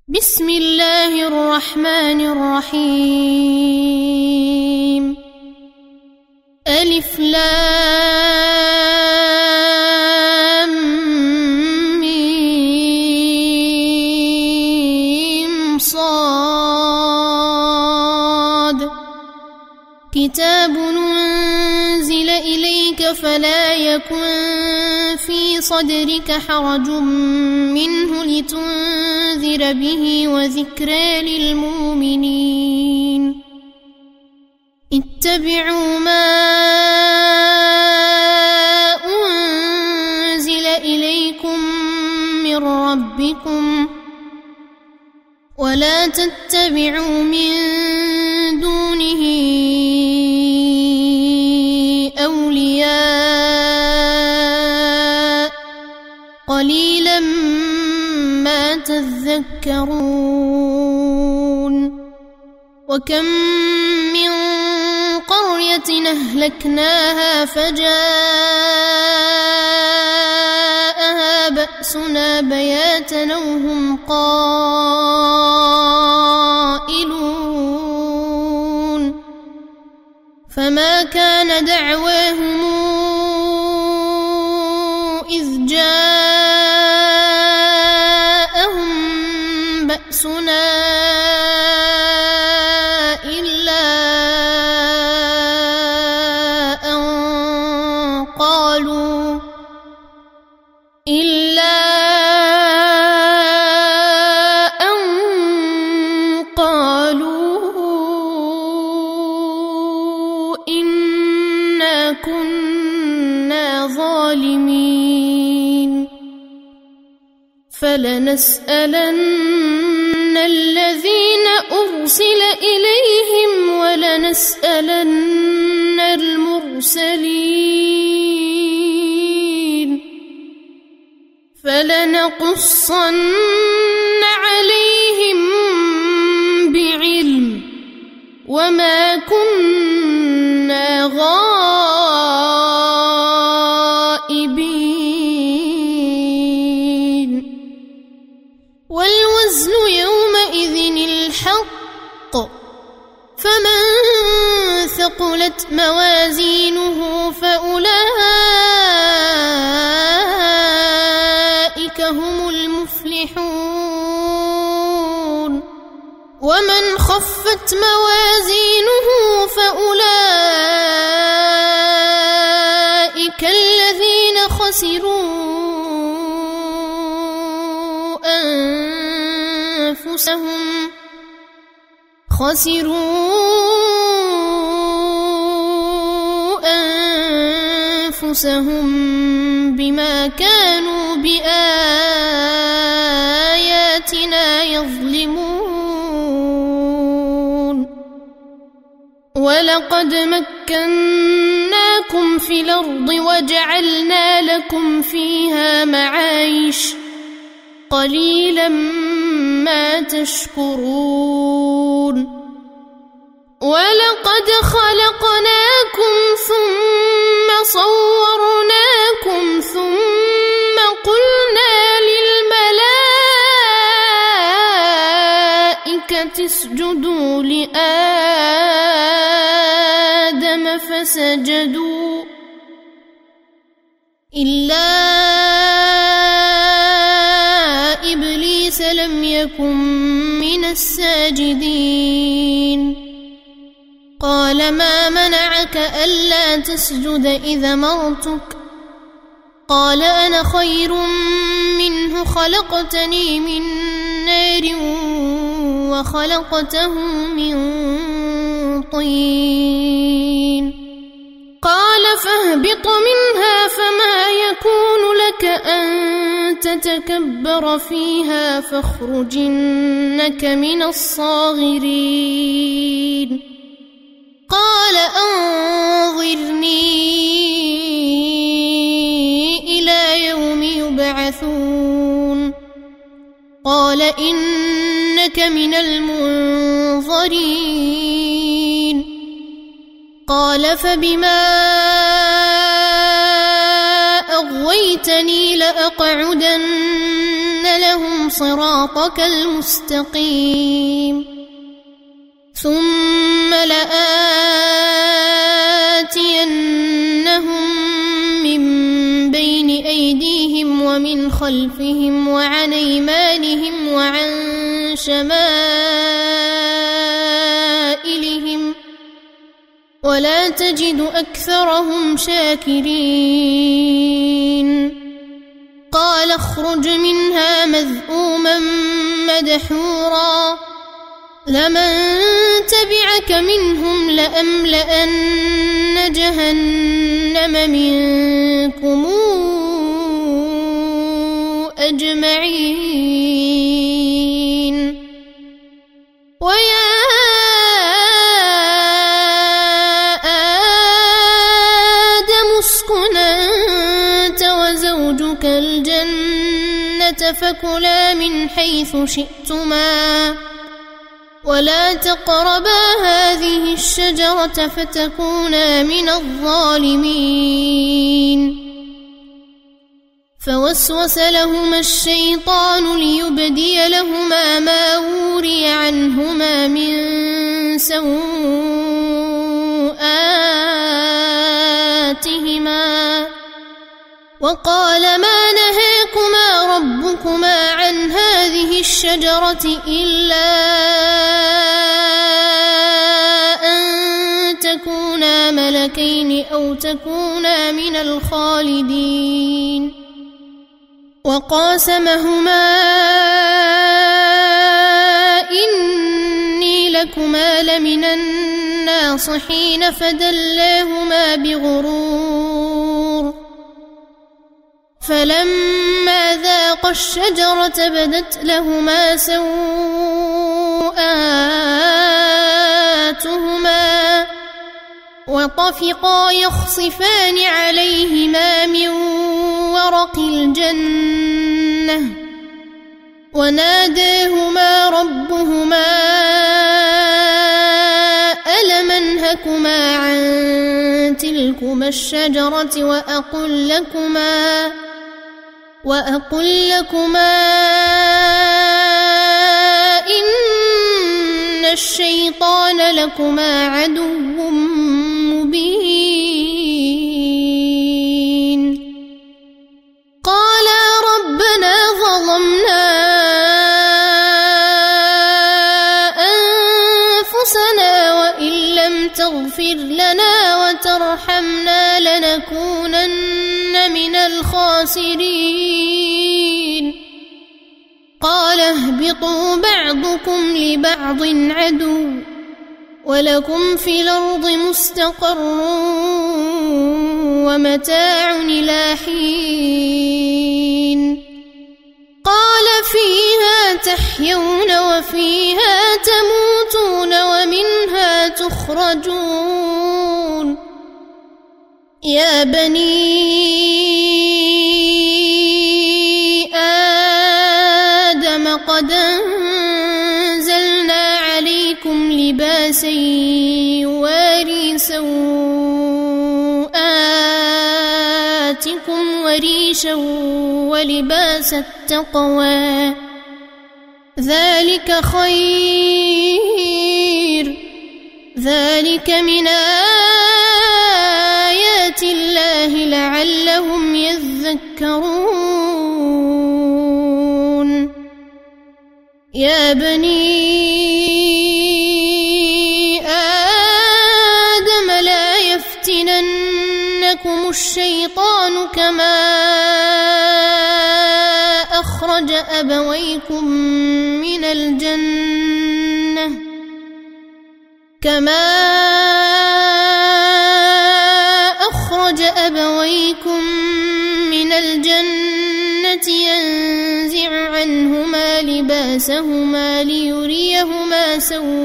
بسم الله الرحمن الرحيم. ألف لام ميم صاد. كتاب أنزل إليك فلا يكن في صدرك حرج منه لتنذر به وذكرى للمؤمنين. اتبعوا ما أنزل إليكم من ربكم ولا تتبعوا من دونه أولياء قليلا ما تذكرون. وكم من قرية أهلكناها فجاءها بأسنا بياتا وهم قائلون. فما كان دعواهم إذ جاءهم بأسنا إلا أن قالوا إنا كنا ظالمين. فلنسألن الذين أرسل إليهم ولنسألن المرسلين. فلنقصن عليهم بعلم وما كنا غائبين. والوزن يومئذ الحق فمن ثقلت موازينه فأولئك هم المفلحون. ومن خفت موازينه فأولئك الذين خسروا أنفسهم بما كانوا بآياتنا يظلمون. ولقد مكناكم في الأرض وجعلنا لكم فيها معايش قليلا ما تشكرون. ولقد خلقناكم ثم صورناكم ثم قلنا للملائكة اسجدوا لآدم فسجدوا إلا إبليس لم يكن من الساجدين. قال ما منعك ألا تسجد إذ أمرتك؟ قال أنا خير منه خلقتني من نار وخلقته من طين. قال فاهبط منها فما يكون لك أن تتكبر فيها فاخرج إنك من الصاغرين. قال أنظرني إلى يوم يبعثون. قال إنك من المنظرين. قال فبما أغويتني لأقعدن لهم صراطك المستقيم ثم لآتينهم من بين أيديهم ومن خلفهم وعن أيمانهم وعن شمائلهم ولا تجد أكثرهم شاكرين قال اخرج منها مذءوما مدحورا لمن تبعك منهم لأملأن جهنم منكم أجمعين ويا آدم اسكن أنت وزوجك الجنة فكلا من حيث شئتما ولا تقربا هذه الشجرة فتكونا من الظالمين فوسوس لهما الشيطان ليبدي لهما ما وري عنهما من سوآتهما وقال ما نهاكما ربكما عن هذه الشجرة إلا أن تكونا ملكين أو تكونا من الخالدين وقاسمهما إني لكما لمن الناصحين فدلاهما بغرور فلما ذاقا الشجرة بدت لهما سوآتهما وطفقا يخصفان عليهما من ورق الجنة وناداهما ربهما ألم أنهكما عن تلكما الشجرة وأقل لكما إن الشيطان لكما عدو مبين قالا ربنا ظلمنا أنفسنا وإن لم تغفر لنا وترحمنا لنكونن من الخاسرين قال اهبطوا بعضكم لبعض عدو ولكم في الأرض مستقر ومتاع إلى حين قال فيها تحيون وفيها تموتون ومنها تخرجون يا بني آدم قد أنزلنا عليكم لباسا يواري سوآتكم وريشا ولباس التقوى ذلك خير ذلك من آيات الله لعلهم يذكرون يا بني آدم لا يفتننكم الشيطان كما أخرج أبويكم من الجنة ينزع عنهما لباسهما ليريهما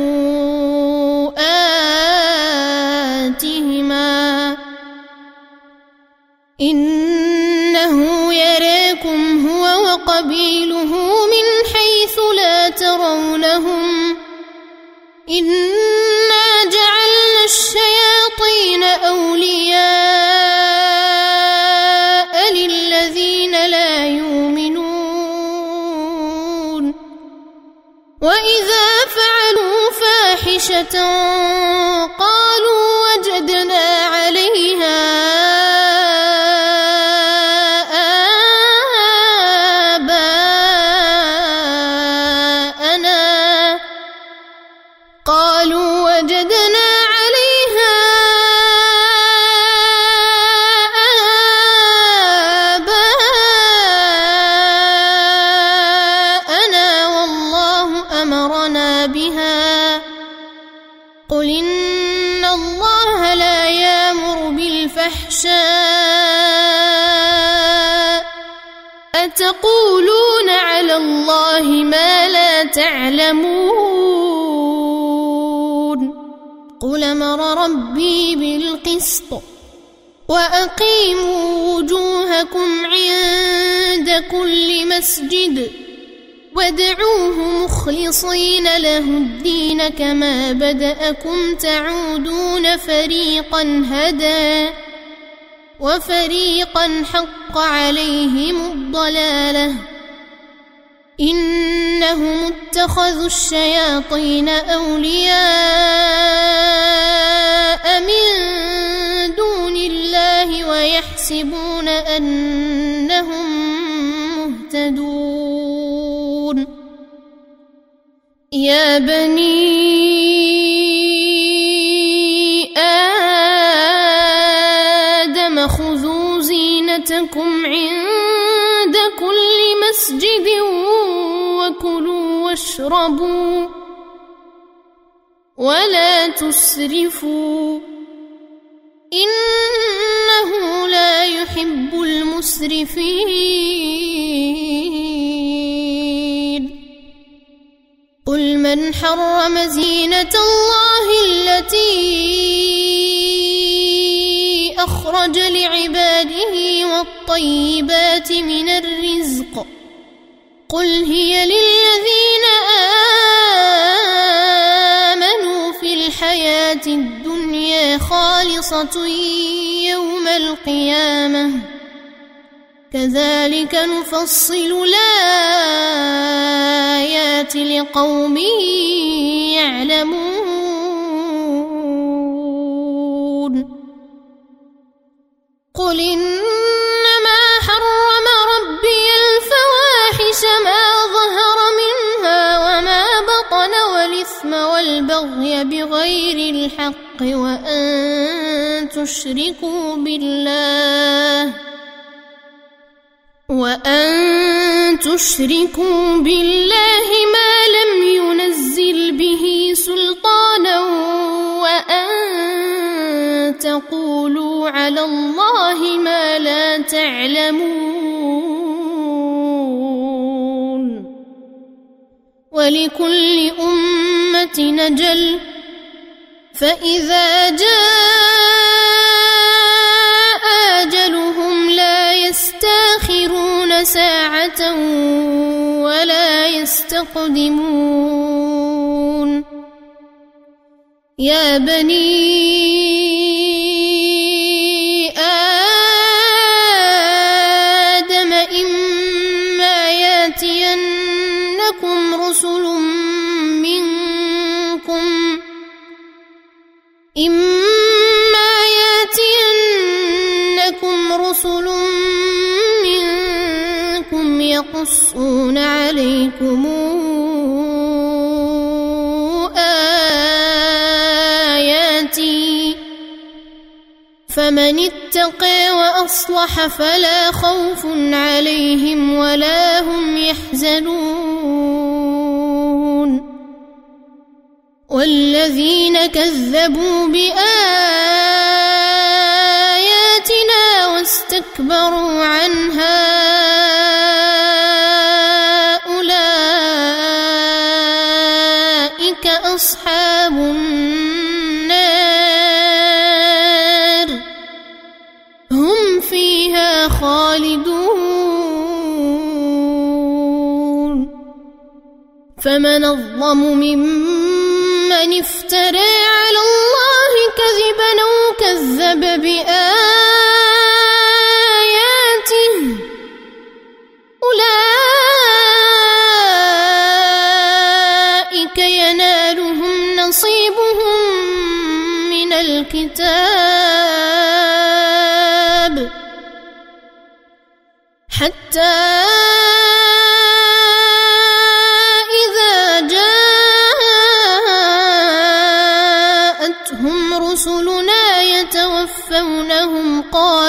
سوآتهما إنه يراكم هو وقبيله من حيث لا ترونهم إنا جعلنا الشياطين أولياء للذين وإذا فعلوا فاحشة قالوا وجدنا عليها قل إن الله لا يأمر بالفحشاء أتقولون على الله ما لا تعلمون قل أمر ربي بالقسط وأقيموا وجوهكم عند كل مسجد وادعوه مخلصين له الدين كما بدأكم تعودون فريقا هدى وفريقا حق عليهم الضلالة إنهم اتخذوا الشياطين أولياء من دون الله ويحسبون أنهم مهتدون يا بني آدم خذوا زينتكم عند كل مسجد وكلوا واشربوا ولا تسرفوا إنه لا يحب المسرفين قل من حرم زينة الله التي أخرج لعباده والطيبات من الرزق قل هي للذين آمنوا في الحياة الدنيا خالصة يوم القيامة كذلك نفصل الآيات لقوم يعلمون قل إنما حرم ربي الفواحش ما ظهر منها وما بطن والإثم والبغي بغير الحق وأن تشركوا بالله ما لم ينزل به سلطانا وأن تقولوا على الله ما لا تعلمون ولكل أمة أجل فإذا جاء أجلهم لا يستأخرون ساعة ولا يستقدمون يا بني آدم إما يأتينكم رسل منكم يقصون عليكم آياتي فمن اتقى وأصلح فلا خوف عليهم ولا هم يحزنون والذين كذبوا بآياتنا واستكبروا عنها أولئك أصحاب النار هم فيها خالدون فمن أظلم ممن افترى على الله كذبا أو كذب بآياته الكتاب حتى إذا جاءتهم رسلنا يتوفونهم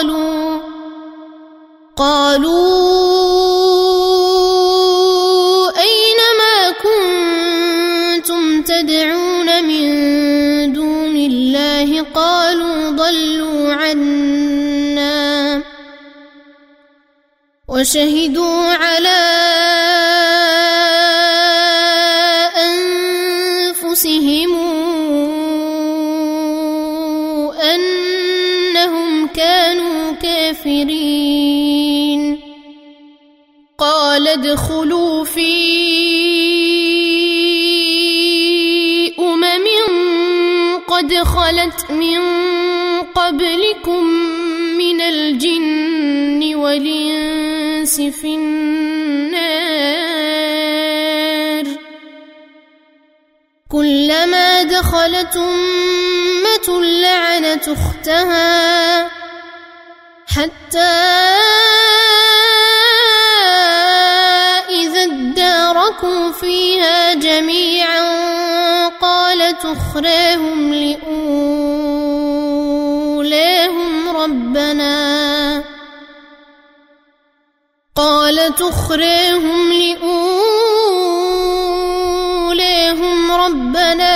قالوا أين ما كنتم تدعون من دون الله قالوا ضلوا عنا وشهدوا على أنفسهم أنهم كانوا كافرين قال ادخلوا في قد خلت من قبلكم من الجن والإنس في النار كلما دخلت أمة لعنت أختها حتى إذا اداركوا فيها جميعا قالت أخراهم لأولاهم ربنا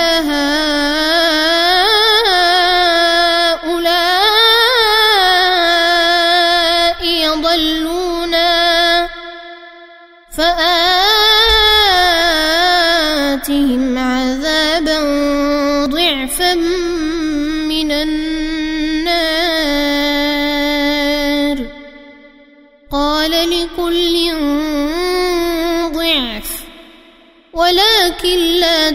هؤلاء يضلونا فآتهم عذابا ضعفا من النار قال لكل ضعف ولكن لا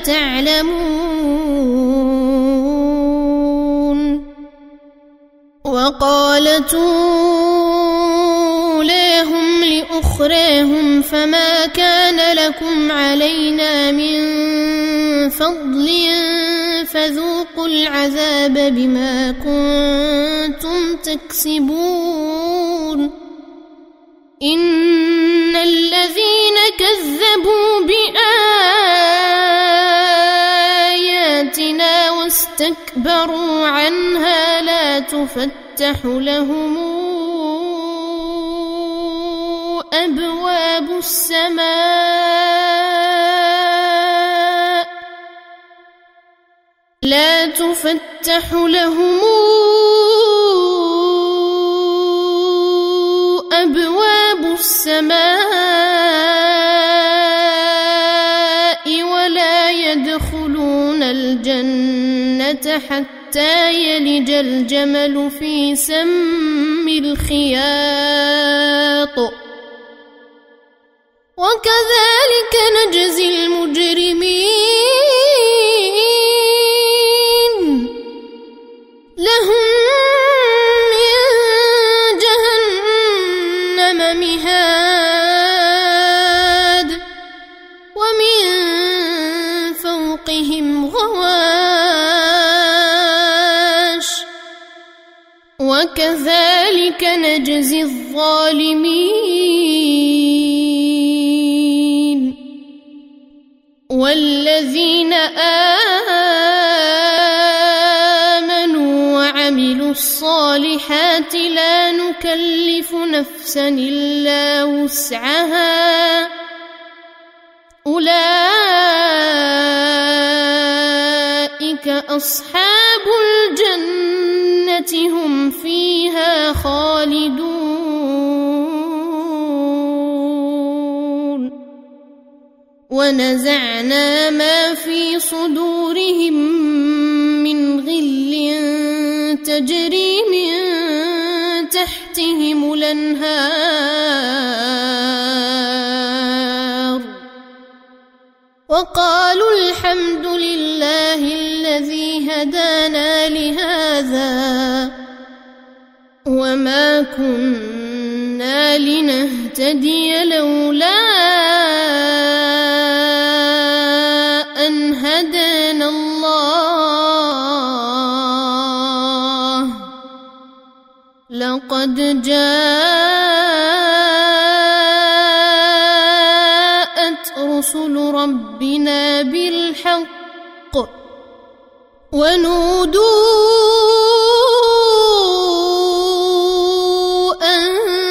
تعلمون وقالت أولاهم لأخراهم فما كان لكم علينا من فضل فذوقوا العذاب بما كنتم تكسبون إن الذين كذبوا بآياتنا واستكبروا عنها لا تفتح لهم أبواب السماء ولا يدخلون الجنة حتى يلج الجمل في سم الخياط وكذلك نجزي المجرمين لهم من جهنم مهاد ومن فوقهم غواش وكذلك نجزي الظالمين والذين آمنوا وعملوا الصالحات لا نكلف نفسا إلا وسعها أولئك أصحاب الجنة هم فيها خالدون ونزعنا ما في صدورهم من غل تجري من تحتهم الأنهار وقالوا الحمد لله الذي هدانا لهذا وما كنا لنهتدي لولا أن هدانا الله قد جاءت رسل ربنا بالحق ونودوا أن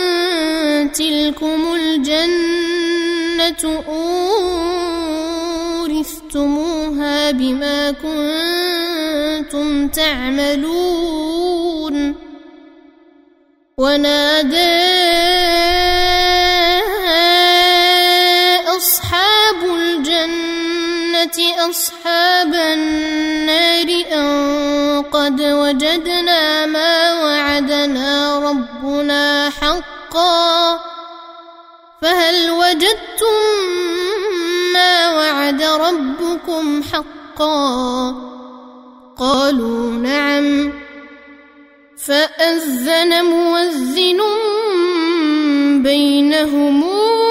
تلكم الجنة أورثتموها بما كنتم تعملون ونادى أصحاب الجنة أصحاب النار أن قد وجدنا ما وعدنا ربنا حقا فهل وجدتم ما وعد ربكم حقا قالوا نعم فأذن مؤذن بينهم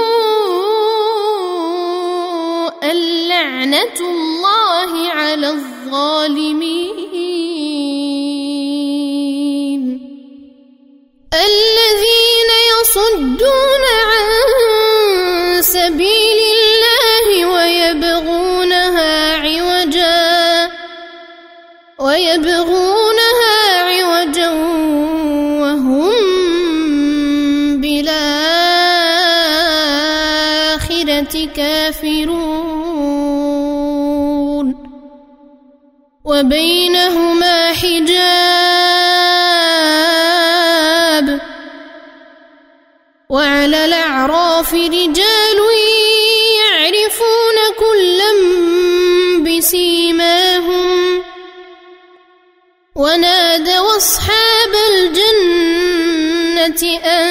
اللعنة الله على الظالمين الذين يصدون عن سبيل الله ويبغونها عوجا وهم بالآخرة كافرون وبينهما حجاب وعلى الأعراف رجال يعرفون كلا بسيماهم ونادوا أصحاب الجنة أن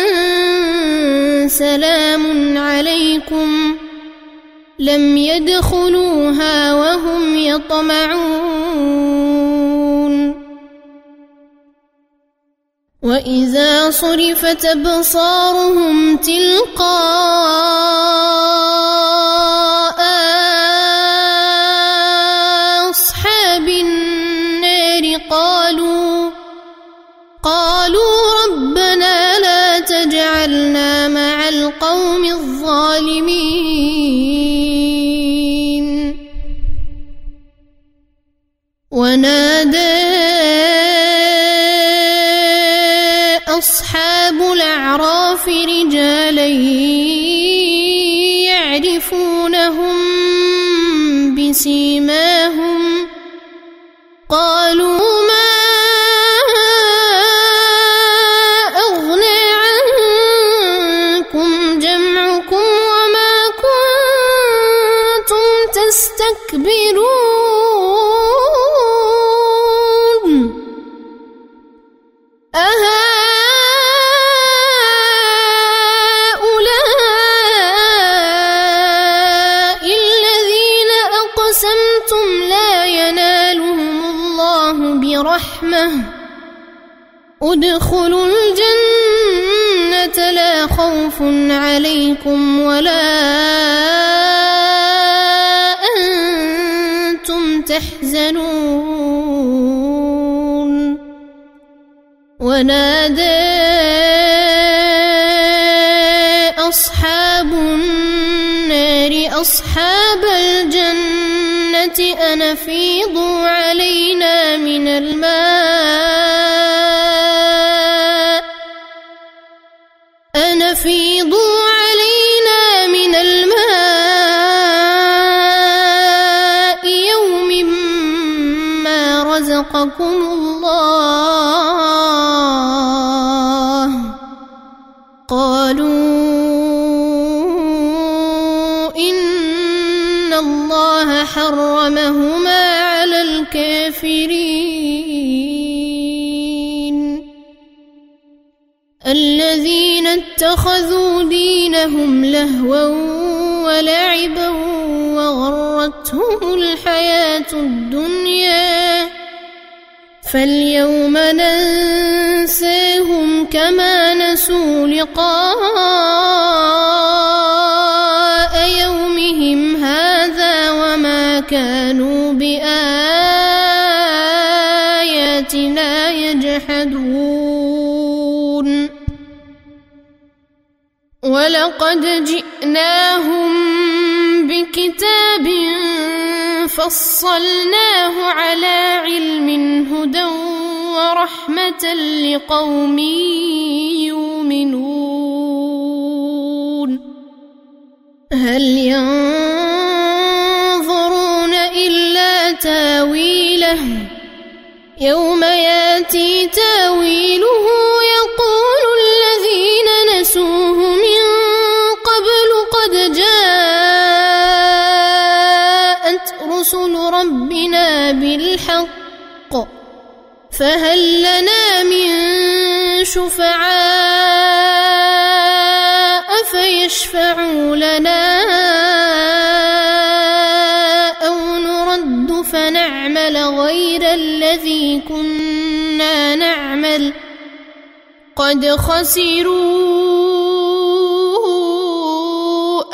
سلام عليكم لم يدخلوها وهم يطمعون وإذا صرفت أبصارهم تلقاء أصحاب النار قالوا ربنا لا تجعلنا مع القوم الظالمين ونادى أصحاب الأعراف رجالا يعرفونهم بسيماهم قالوا ما أغنى عنكم جمعكم وما كنتم تستكبرون أهؤلاء الذين أقسمتم لا ينالهم الله برحمة ادخلوا الجنة لا خوف عليكم ولا أنتم تحزنون ونادى أصحاب النار أصحاب الجنة أن أفيضوا علينا من الماء يوم ما رزقكم الله قالوا إن الله حرمهما على الكافرين الذين اتخذوا دينهم لهوا ولعبا وغرتهم الحياة الدنيا فاليوم ننساهم كما نسوا لقاء يومهم هذا وما كانوا بآياتنا يجحدون ولقد جئناهم بكتاب فصلناه على علم هدى ورحمة لقوم يؤمنون هل ينظرون إلا تاويله يوم ياتي تاويله يقول الذين نسوه من قبل قد جاءت رسل ربنا بالحق فهل لنا من شفعاء فيشفعوا لنا أو نرد فنعمل غير الذي كنا نعمل قد خسروا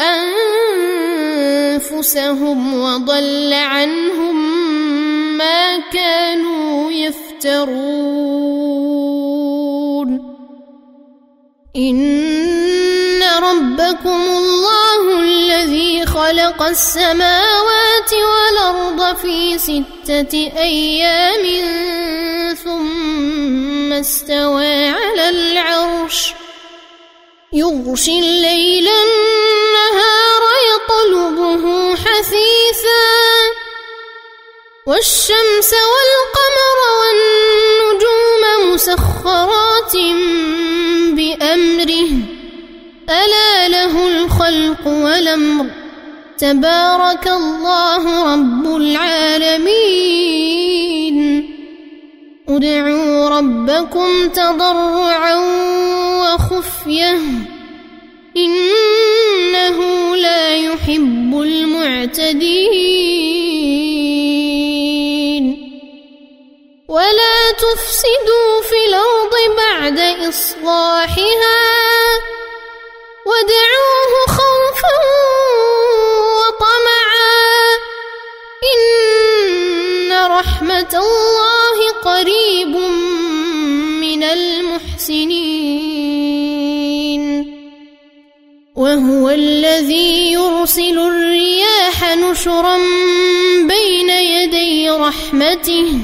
أنفسهم وضل عنهم ما كانوا يفترون إن ربكم الله الذي خلق السماوات والأرض في 6 أيام ثم استوى على العرش يغشي الليل النهار يطلبه حثيثا والشمس والقمر والنجوم مسخرات بأمره ألا له الخلق والأمر تبارك الله رب العالمين ادعوا ربكم تضرعا وخفية إنه لا يحب المعتدين ولا تفسدوا في الأرض بعد إصلاحها وادعوه خوفا وطمعا إن رحمة الله قريب من المحسنين وهو الذي يرسل الرياح نشرا بين يدي رحمته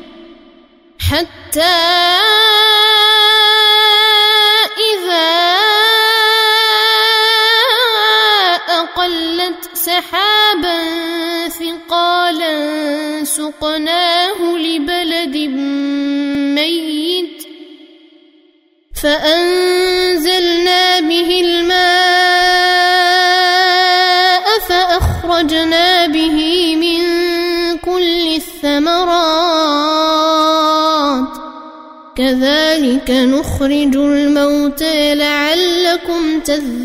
حتى إذا أقلت سحابا ثقالا سقناه لبلد ميت فأنزلنا به الماء فأخرجنا به من كل الثمرات كذلك نخرج الموتى لعلكم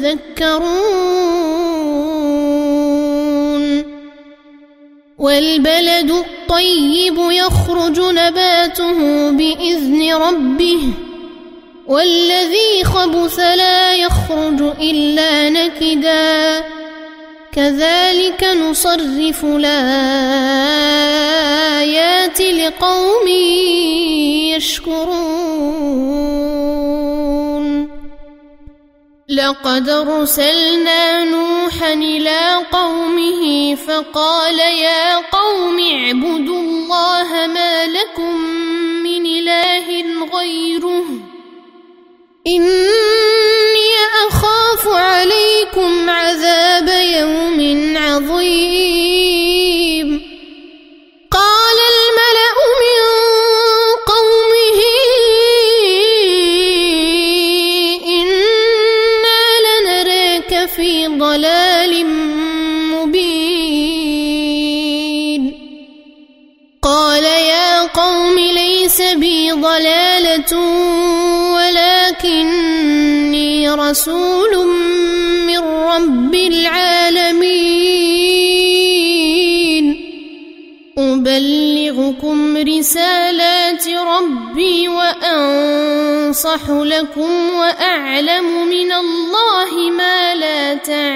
تذكرون والبلد الطيب يخرج نباته بإذن ربه والذي خبث لا يخرج إلا نكدا كذلك نصرف الآيات لقوم يشكرون لقد أرسلنا نوحا إلى قومه فقال يا قوم اعبدوا الله ما لكم من إله غيره إني أخاف عليكم عذاب يوم عظيم قال الملأ من قومه إنا لنراك في ضلال مبين قال يا قوم ليس بي ضلالة ولكني رسول من رب العالمين أبلغكم رسالات ربي وأنصح لكم وأعلم من الله ما لا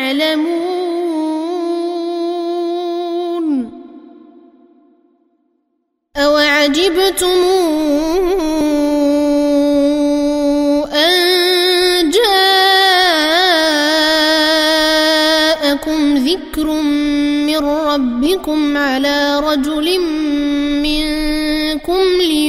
تعلمون أوعجبتم أن جاءكم ذكر من ربكم على رجل منكم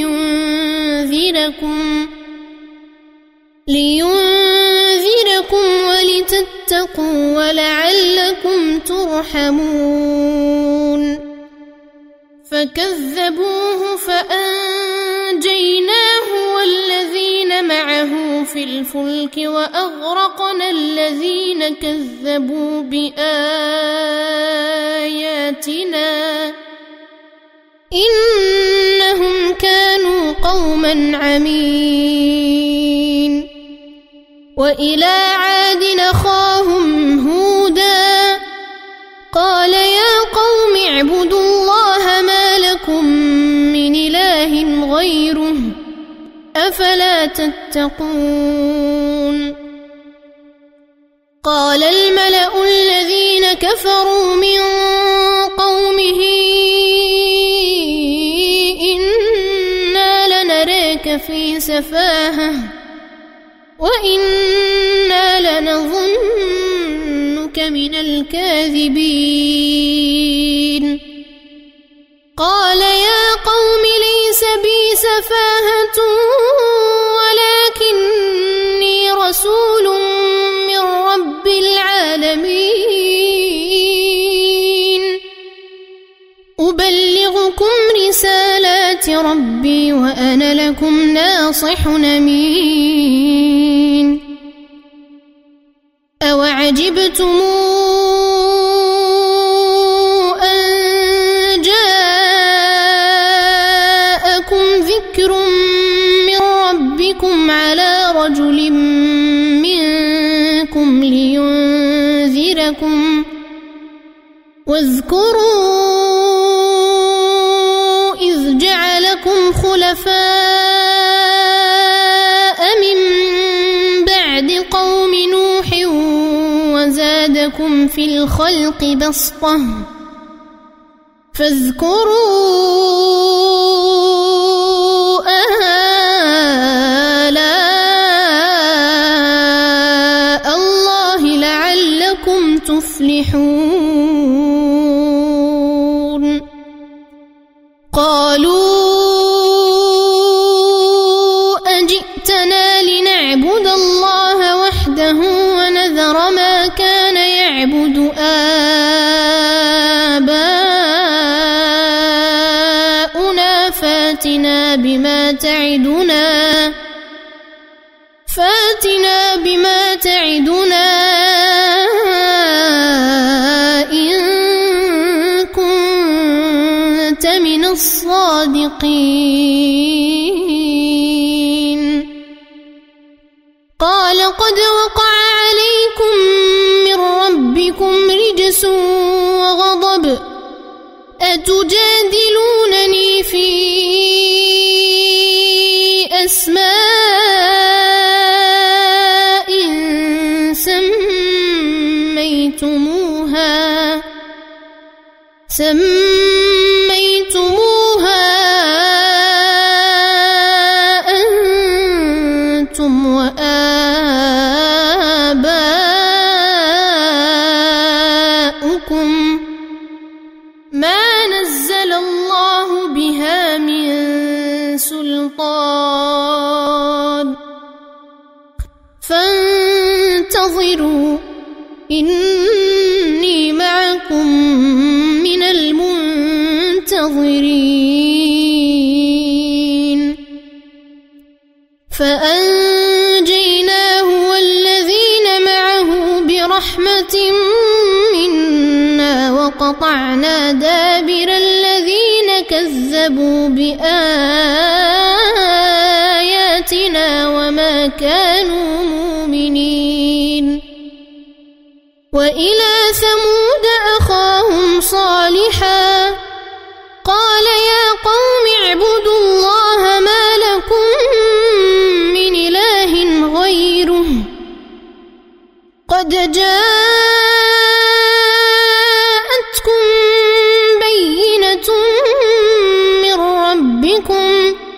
لينذركم ولتتقوا ولعلكم ترحمون فكذبوه فأنجيناه والذين معه في الفلك وأغرقنا الذين كذبوا بآياتنا إنهم كانوا قوما عمين وإلى عاد أخاهم هودا قال يا قوم اعبدوا الله ما لكم من إله غيره أفلا تتقون قال الملأ الذين كفروا من قومه إنا لنراك في سفاهة وإنا لنظنك من الكاذبين قال يا قوم ليس بي سفاهة ولكني رسول من رب العالمين أبلغكم رسالات ربي وأنا لكم ناصح أمين أوعجبتم أن جاءكم ذكر من ربكم على رجل منكم لينذركم واذكروا إذ جعلكم خلفاء من بعد قوم نوح وزادكم في الخلق بسطة فاذكروا آلاء الله لعلكم تفلحون قالوا أجئتنا لنعبد الله وحده ونذر ما كان يعبد آباؤنا فاتنا بما تعدنا إن كنت من الصادقين قال قد وقع عليكم من ربكم رجس وغضب أتجادلونني في أسماء سميتموها أنتم وآباؤكم ما نزل الله بها من سلطان فانتظروا إني معكم من المنتظرين فأنجيناه والذين معه برحمة منا وقطعنا دابر الذين كذبوا بآياتنا وما كانوا مؤمنين وإلى ثمود أخاهم صالحا قال يا قوم اعبدوا الله ما لكم من إله غيره قد جاءتكم بينة من ربكم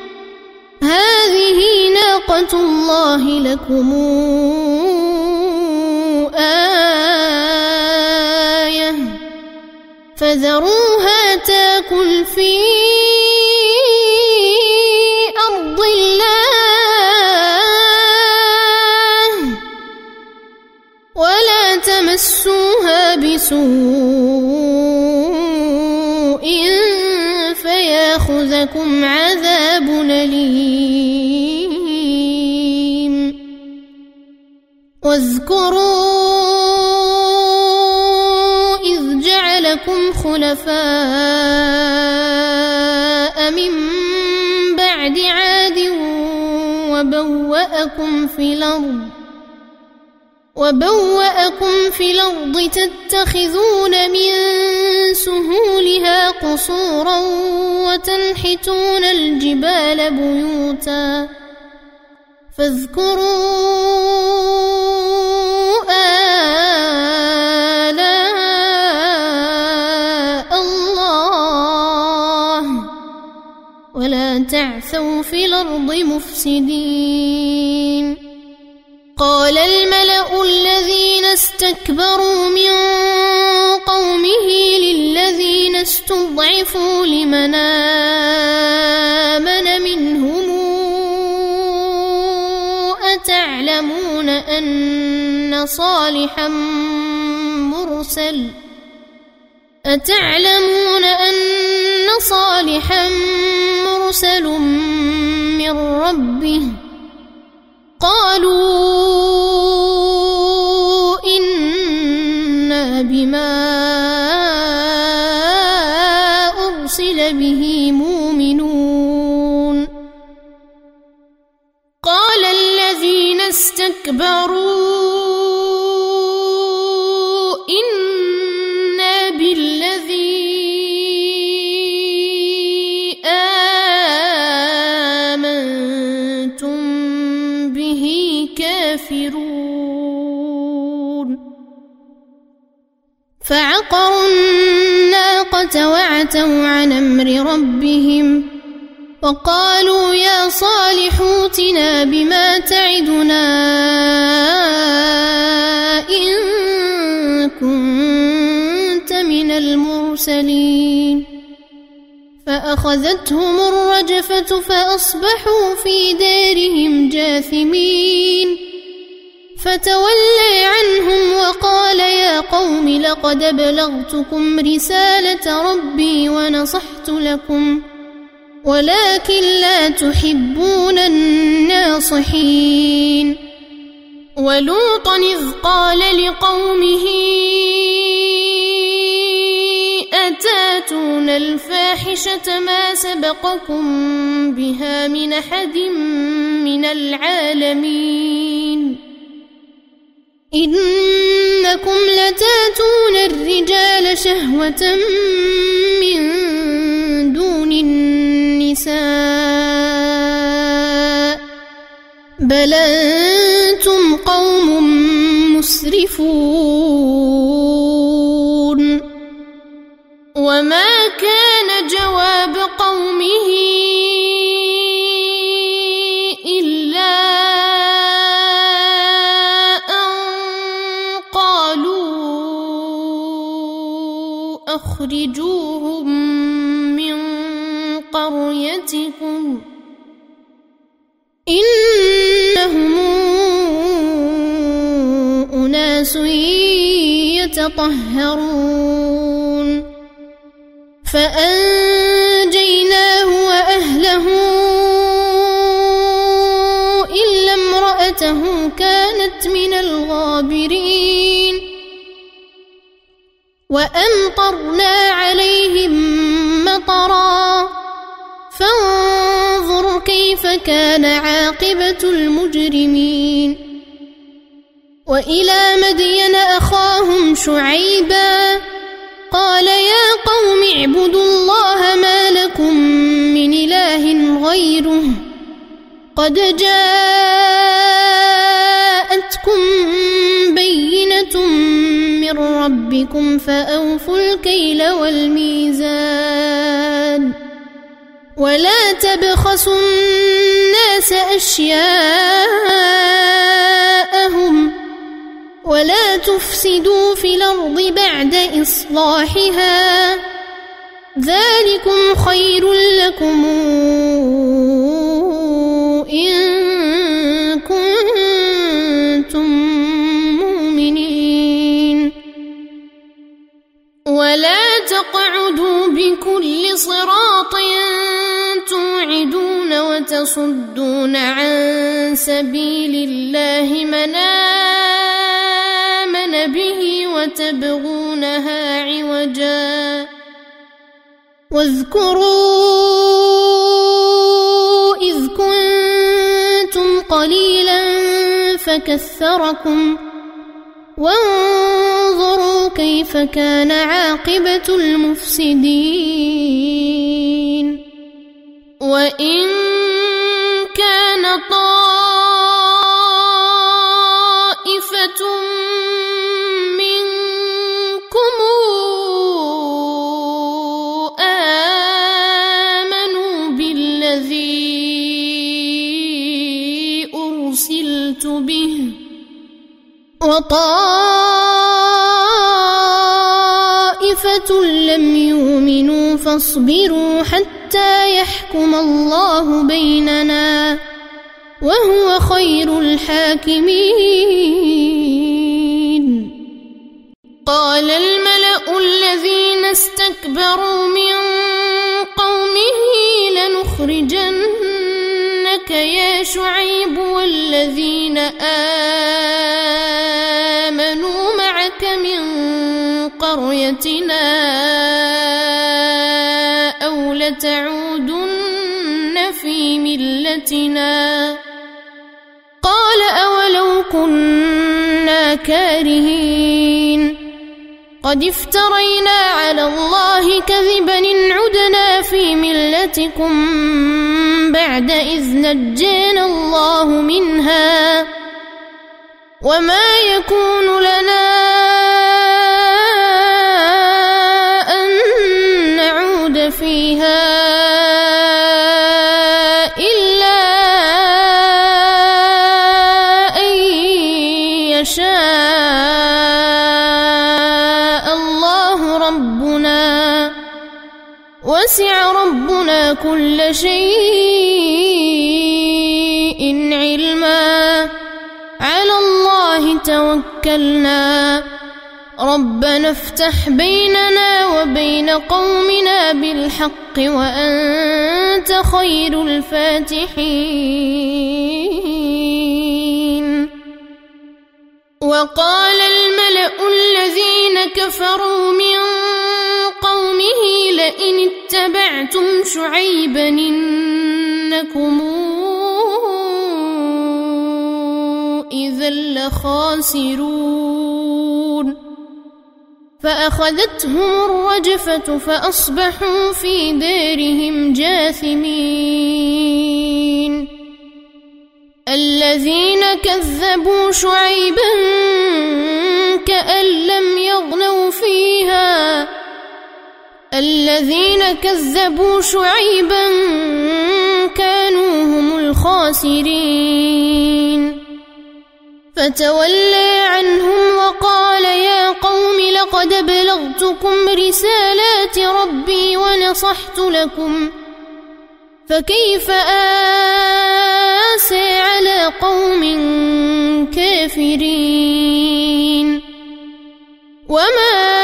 هذه ناقة الله لكم آية فذروها تاكل في أرض الله ولا تمسوها بسوء فياخذكم عذاب أليم واذكروا إذ جعلكم خلفاء من بعد عاد وبوأكم في الأرض تتخذون من سهولها قصورا وتنحتون الجبال بيوتا فاذكروا آلاء الله ولا تعثوا في الأرض مفسدين. قال الملأ الذين استكبروا من قومه للذين استضعفوا لمن آمن منهم أتعلمون أن صالحا مرسل من ربه؟ قالوا إنا بما أرسل به مؤمنون. قال الذين استكبروا إنا بالذي آمنتم به كافرون. فعقروا الناقة وعتوا عن أمر ربهم وقالوا يا صالح ائتنا بما تعدنا إن كنت من المرسلين. فأخذتهم الرجفة فأصبحوا في دارهم جاثمين. فتولى عنهم وقال يا قوم لقد بلغتكم رسالة ربي ونصحت لكم ولكن لا تحبون الناصحين. ولوطا إذ قال لقومه أتاتون الفاحشة ما سبقكم بها من أحد من العالمين إنكم لتاتون الرجال شهوة من دون النساء بل أنتم قوم مسرفون. وما كان جواب قومه إلا أن قالوا أخرجوهم من قريتكم إنهم أناس يتطهرون. فأنجيناه وأهله إلا امرأته كانت من الغابرين. وأمطرنا عليهم مطرا فانظر كيف كان عاقبة المجرمين. وإلى مدين أخاهم شعيبا قال يا قوم اعبدوا الله ما لكم من إله غيره قد جاءتكم بينة من ربكم فأوفوا الكيل والميزان ولا تبخسوا الناس أشياءهم ولا تفسدوا في الأرض بعد إصلاحها ذلكم خير لكم إن كنتم مؤمنين ولا تقعدوا بكل صراط توعدون وتصدون عن سبيل الله من آمن به وتبغونها عوجا واذكروا إذ كنتم قليلا فكثركم وانظروا كيف كان عاقبة المفسدين وإن كان طائفة منكم آمنوا بالذي أرسلت به وطائفة لم يؤمنوا فاصبروا حتى يحكم الله بيننا وهو خير الحاكمين قال الملأ الذين استكبروا من قومه لنخرجنك يا شعيب والذين آمنوا معك من قريتنا أو لتعودن في ملتنا قال أولو كنا كارهين قد افترينا على الله كذبا إن عدنا في ملتكم بعد إذ نجينا الله منها وما يكون لنا أن نعود فيها إلا أن يشاء الله ربنا وسع ربنا كل شيء علما على الله توكلنا ربنا افتح بيننا وبين قومنا بالحق وأنت خير الفاتحين وقال الملأ الذين كفروا من قومه لئن اتبعتم شعيبا إنكم إذا لخاسرون فأخذتهم الرجفة فأصبحوا في دارهم جاثمين الذين كذبوا شعيبا كأن لم يغنوا فيها الذين كذبوا شعيبا كانوا هم الخاسرين فتولى عنهم وقال يا قوم لقد بلغتكم رسالات ربي ونصحت لكم فكيف آسى على قوم كافرين وما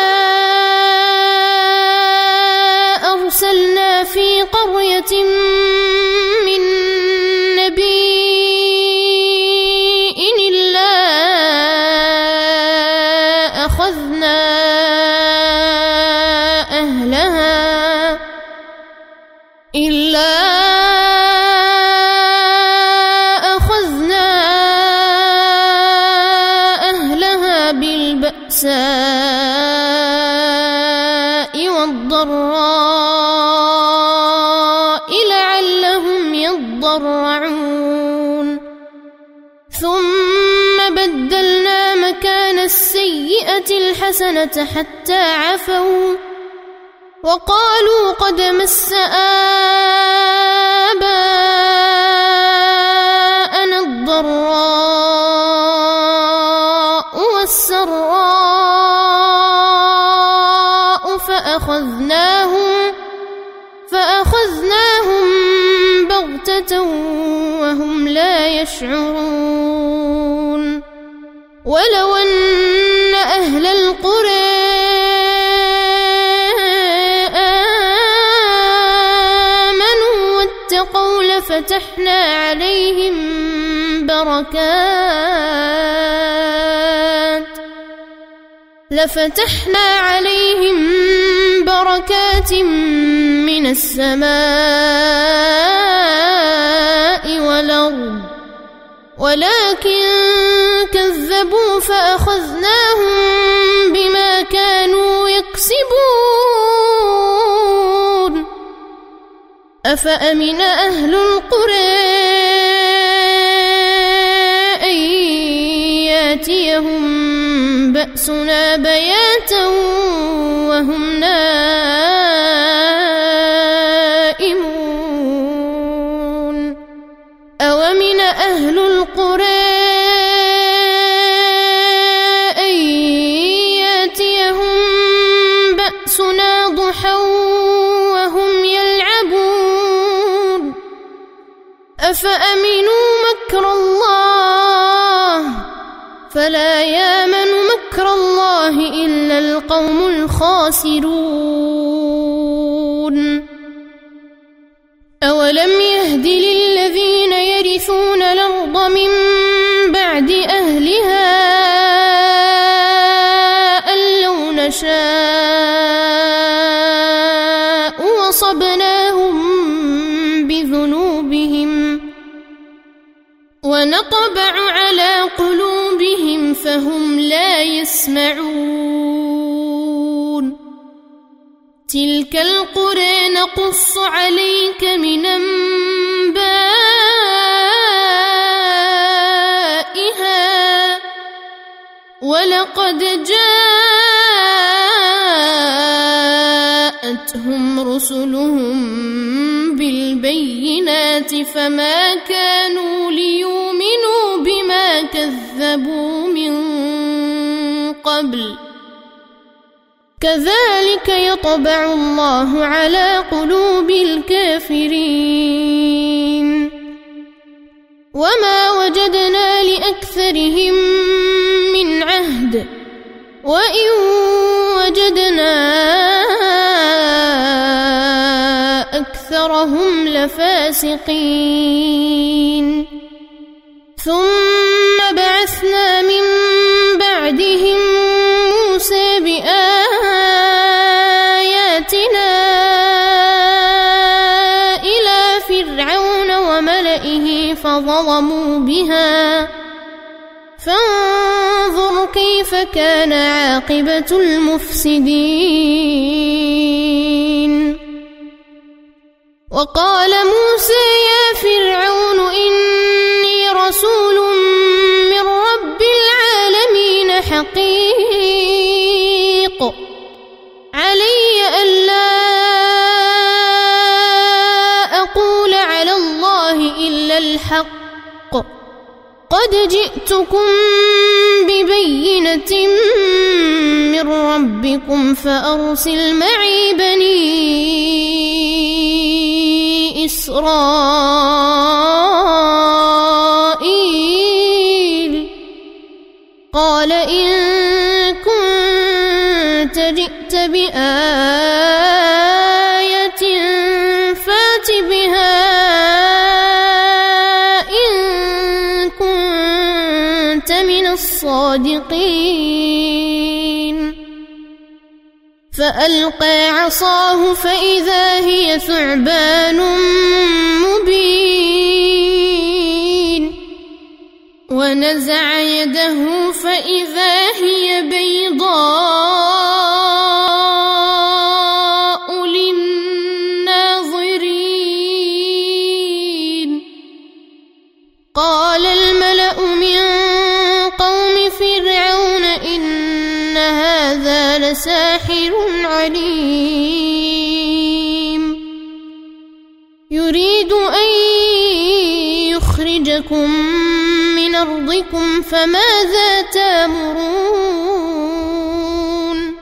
أرسلنا في قرية من نبي إلا أخذنا أهلها بالبأساء والضراء لعلهم يضرعون ثم بدلنا مكان السيئة الحسنة حتى عفوا وقالوا قد مس آباءنا الضراء والسراء بغتة وهم لا يشعرون ولو أن أهل القرى آمنوا واتقوا لفتحنا عليهم بركات من السماء والأرض ولكن كذبوا فأخذناهم بما كانوا يكسبون أفأمن أهل القرى أن يأتيهم بأسنا بياتا وهم نائمون أومن أهل القرى أن يأتيهم بأسنا ضحى وهم يلعبون أفأمنوا مكر الله فلا يامن مكر الله إلا القوم الخاسرون أولم يهد للذين يرثون الأرض من بعد أهلها أن لو نشاء وصبناهم بذنوبهم ونطبع على قلوبهم فهم لا يسمعون تلك القرى نقص عليك من أنبائها ولقد جاءتهم رسلهم بالبينات فما كانوا ليؤمنوا بما كذبوا من قبل كذلك يطبع الله على قلوب الكافرين وما وجدنا لأكثرهم من عهد وإن وجدنا أكثرهم لفاسقين ثم بعثنا من بعدهم موسى بآياتنا إلى فرعون وملئه فظلموا بها فانظر كيف كان عاقبة المفسدين وقال موسى يا فرعون إني رسول من رب العالمين حقيق علي ألا أقول على الله إلا الحق قد جئتكم ببينة من ربكم فأرسل معي بني إسرائيل قال إن كنت جئت بآية فات بها من الصادقين فألقى عصاه فإذا هي ثعبان مبين ونزع يده فإذا هي بيضاء للناظرين قال الملأ من قوم فرعون إن هذا لساحر عليم يريد أن يخرجكم من أرضكم فماذا تأمرون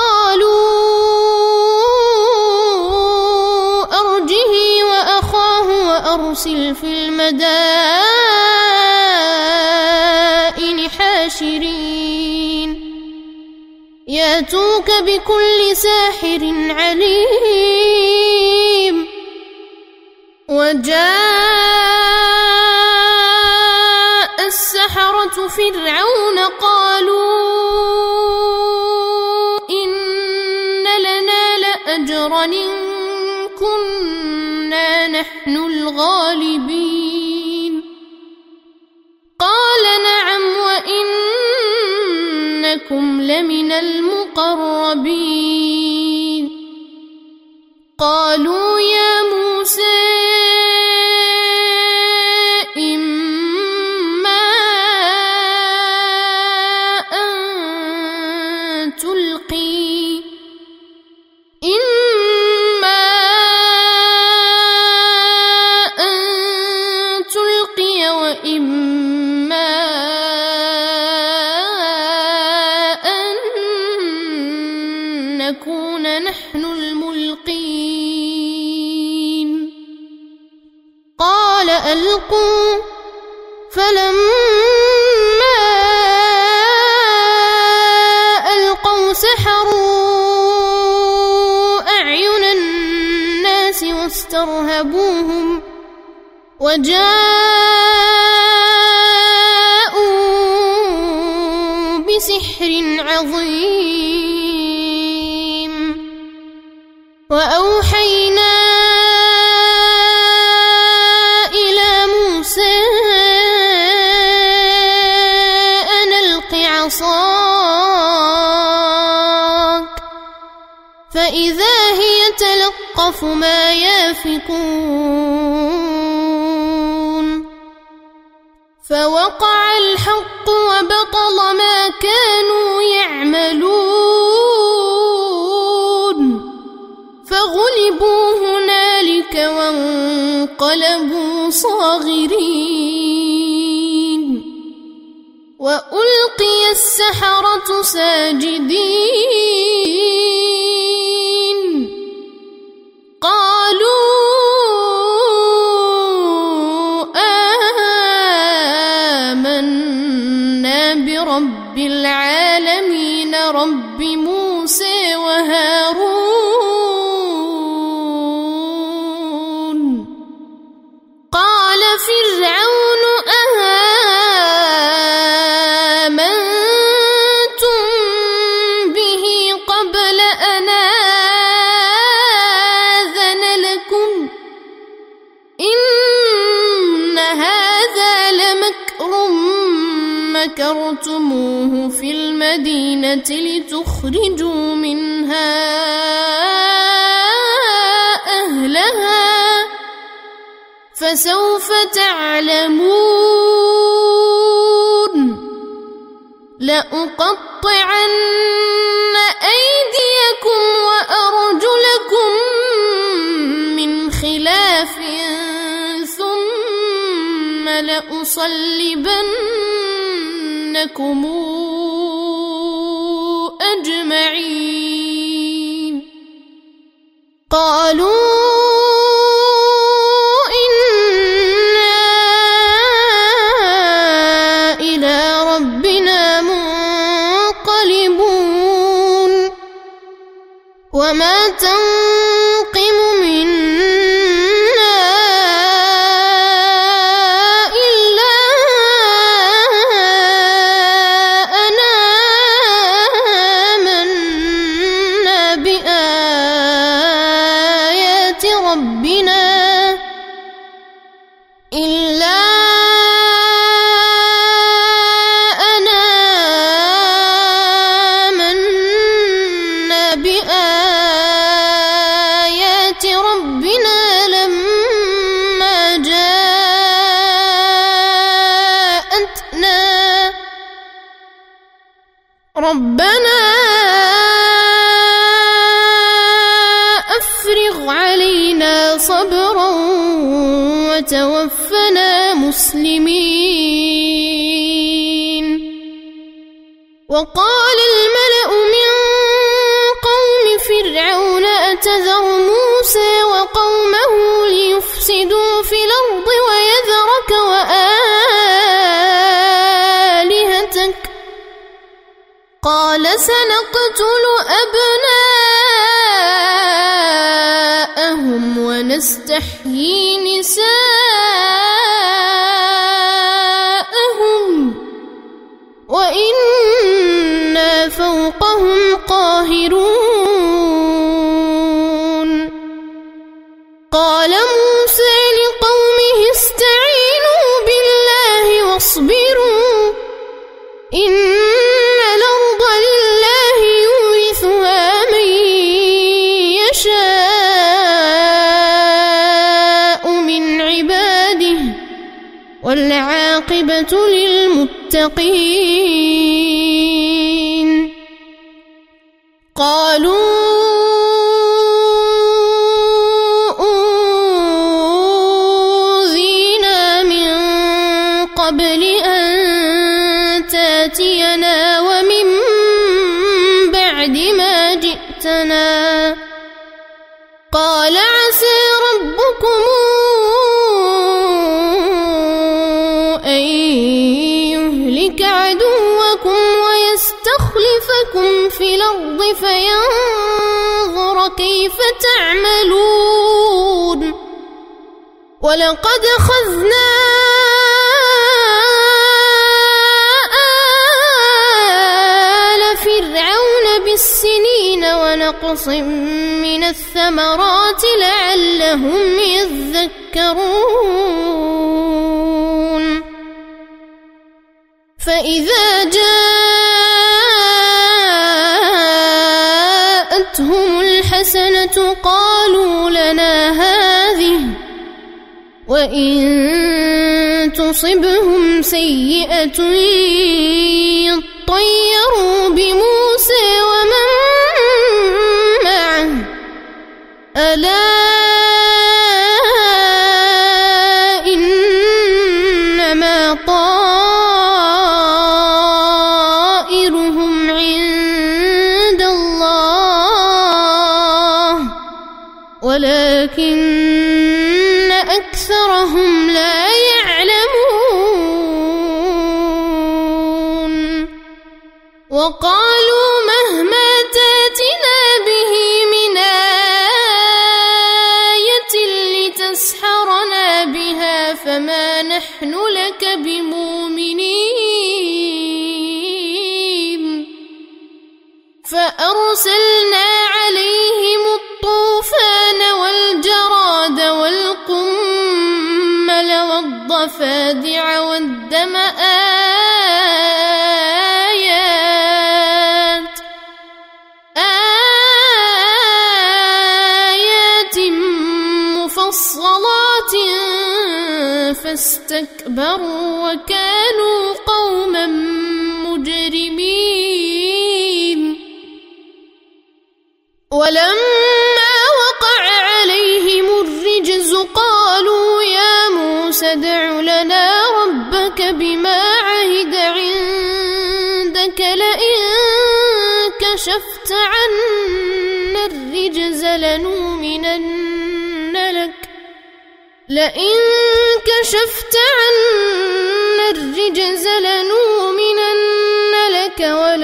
قالوا أرجه وأخاه فأرسل في المدائن حاشرين ياتوك بكل ساحر عليم وجاء السحرة فرعون قالوا إن لنا لأجرا إن كنا نحن الغالبين قال نعم وإنكم لمن المقربين قالوا يا موسى إما أن تلقي وإما أن نكون نحن الملقين قال ألقوا فلما ألقوا سحروا أعين الناس واسترهبوهم وجاءوا بسحر عظيم وأوحينا إلى موسى أن ألق عصاك فإذا هي تلقف ما يافكون فوقع الحق وبطل ما كانوا يعملون فغلبوا هنالك وانقلبوا صاغرين وألقي السحرة ساجدين قالوا آمنا برب العالمين رب موسى وهارون قال فرعون آمنتم به قبل أن آذن لكم إن هذا لمكر مكرتموه في المدينة لتخرجوا منها أهلها فسوف تعلمون لأقطعن أيديكم وأرجلكم من خلاف ثم لأصلبنكم أجمعين قالوا إنا إلى ربنا منقلبون وما تنقم منا إلا أن آمنا بآيات ربنا لما جاءتنا ربنا أفرغ علينا صبرا وتوفنا مسلمين وقال الملأ من قوم فرعون أتذر موسى وقومه ليفسدوا في الأرض سنقتل أبناءهم ونستحيي نساءهم وإنا فوقهم قاهرون قال موسى لقومه استعينوا بالله واصبروا إن الأرض لله يورثها من يشاء من عباده والعاقبة للمتقين قالوا أوذينا من قبل أن تاتينا ومن بعد ما جئتنا قال عسى ربكم أن يهلك عدوكم ويستخلفكم في الأرض فينظر كيف تعملون ولقد أخذنا آل فرعون بالسنين ونقص من الثمرات لعلهم يذكرون فإذا جاءتهم الحسنة قالوا لنا هذه وإن تصبهم سيئة يطيروا بموسى ومن معه ألا إنما طائرهم عند الله ولكن أكثرهم لا يعلمون وقالوا مهما تاتنا به من آية لتسحرنا بها فما نحن لك بمؤمنين فأرسلنا عليهم الطوفان والجراد والقمل والضفادع والدم آيات مفصلات فاستكبروا وكانوا قوما مجرمين ولما وقع عليهم الرجز قالوا يا موسى ادع لنا ربك بما عهد عندك كشفت عنا الرجز لئن كشفت عنا الرجز لنؤمنن لك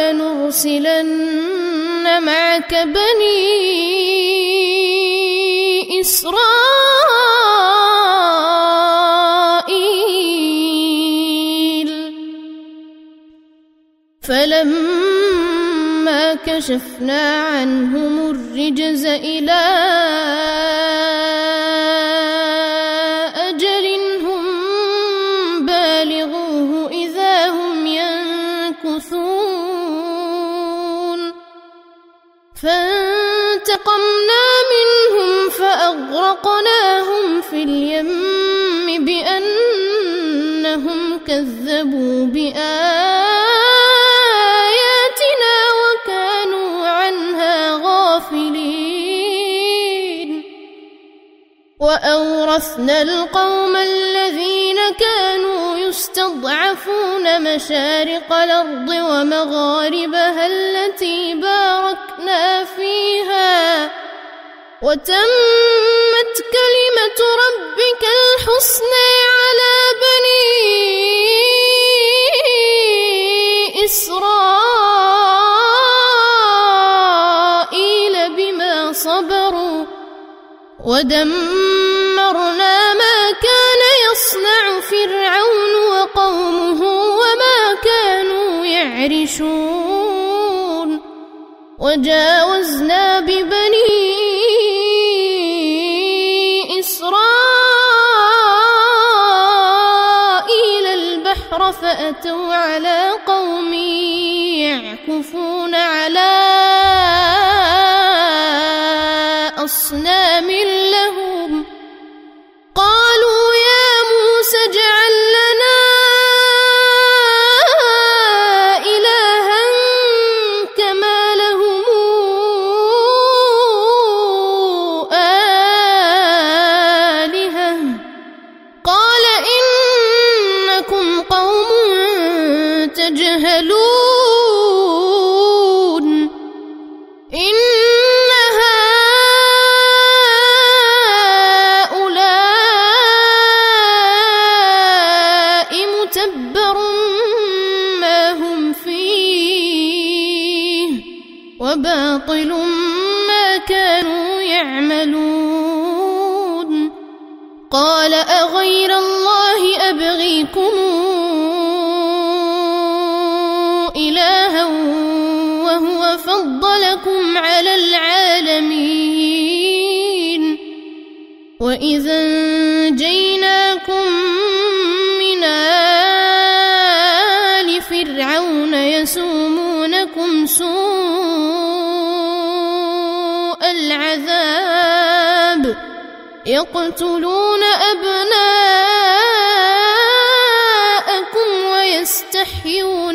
ولنرسلن معك بني إسرائيل فلما كشفنا عنهم الرجز إلى أجل هم بالغوه إذا هم ينكثون فانتقمنا منهم فأغرقناهم في اليم بأنهم كذبوا بآياتنا وكانوا عنها غافلين وأورثنا القوم الذين كانوا يستضعفون مشارق الأرض ومغاربها التي باركنا فيها وتمت كلمة ربك الحسنى على بني إسرائيل ودمرنا ما كان يصنع فرعون وقومه وما كانوا يعرشون وجاوزنا ببني إسرائيل البحر فأتوا على قوم يعكفون على أصنام لهم قالوا يا موسى اجعل لنا إلها كما لهم آلهة قال إنكم قوم تجهلون إن هؤلاء متبر ما هم فيه وباطل ما كانوا يعملون قال أغير الله أبغيكم إلها وهو فضلكم على العالمين وإذا أنجيناكم من آل فرعون يسومونكم سوء العذاب يقتلون أبناءكم ويستحيون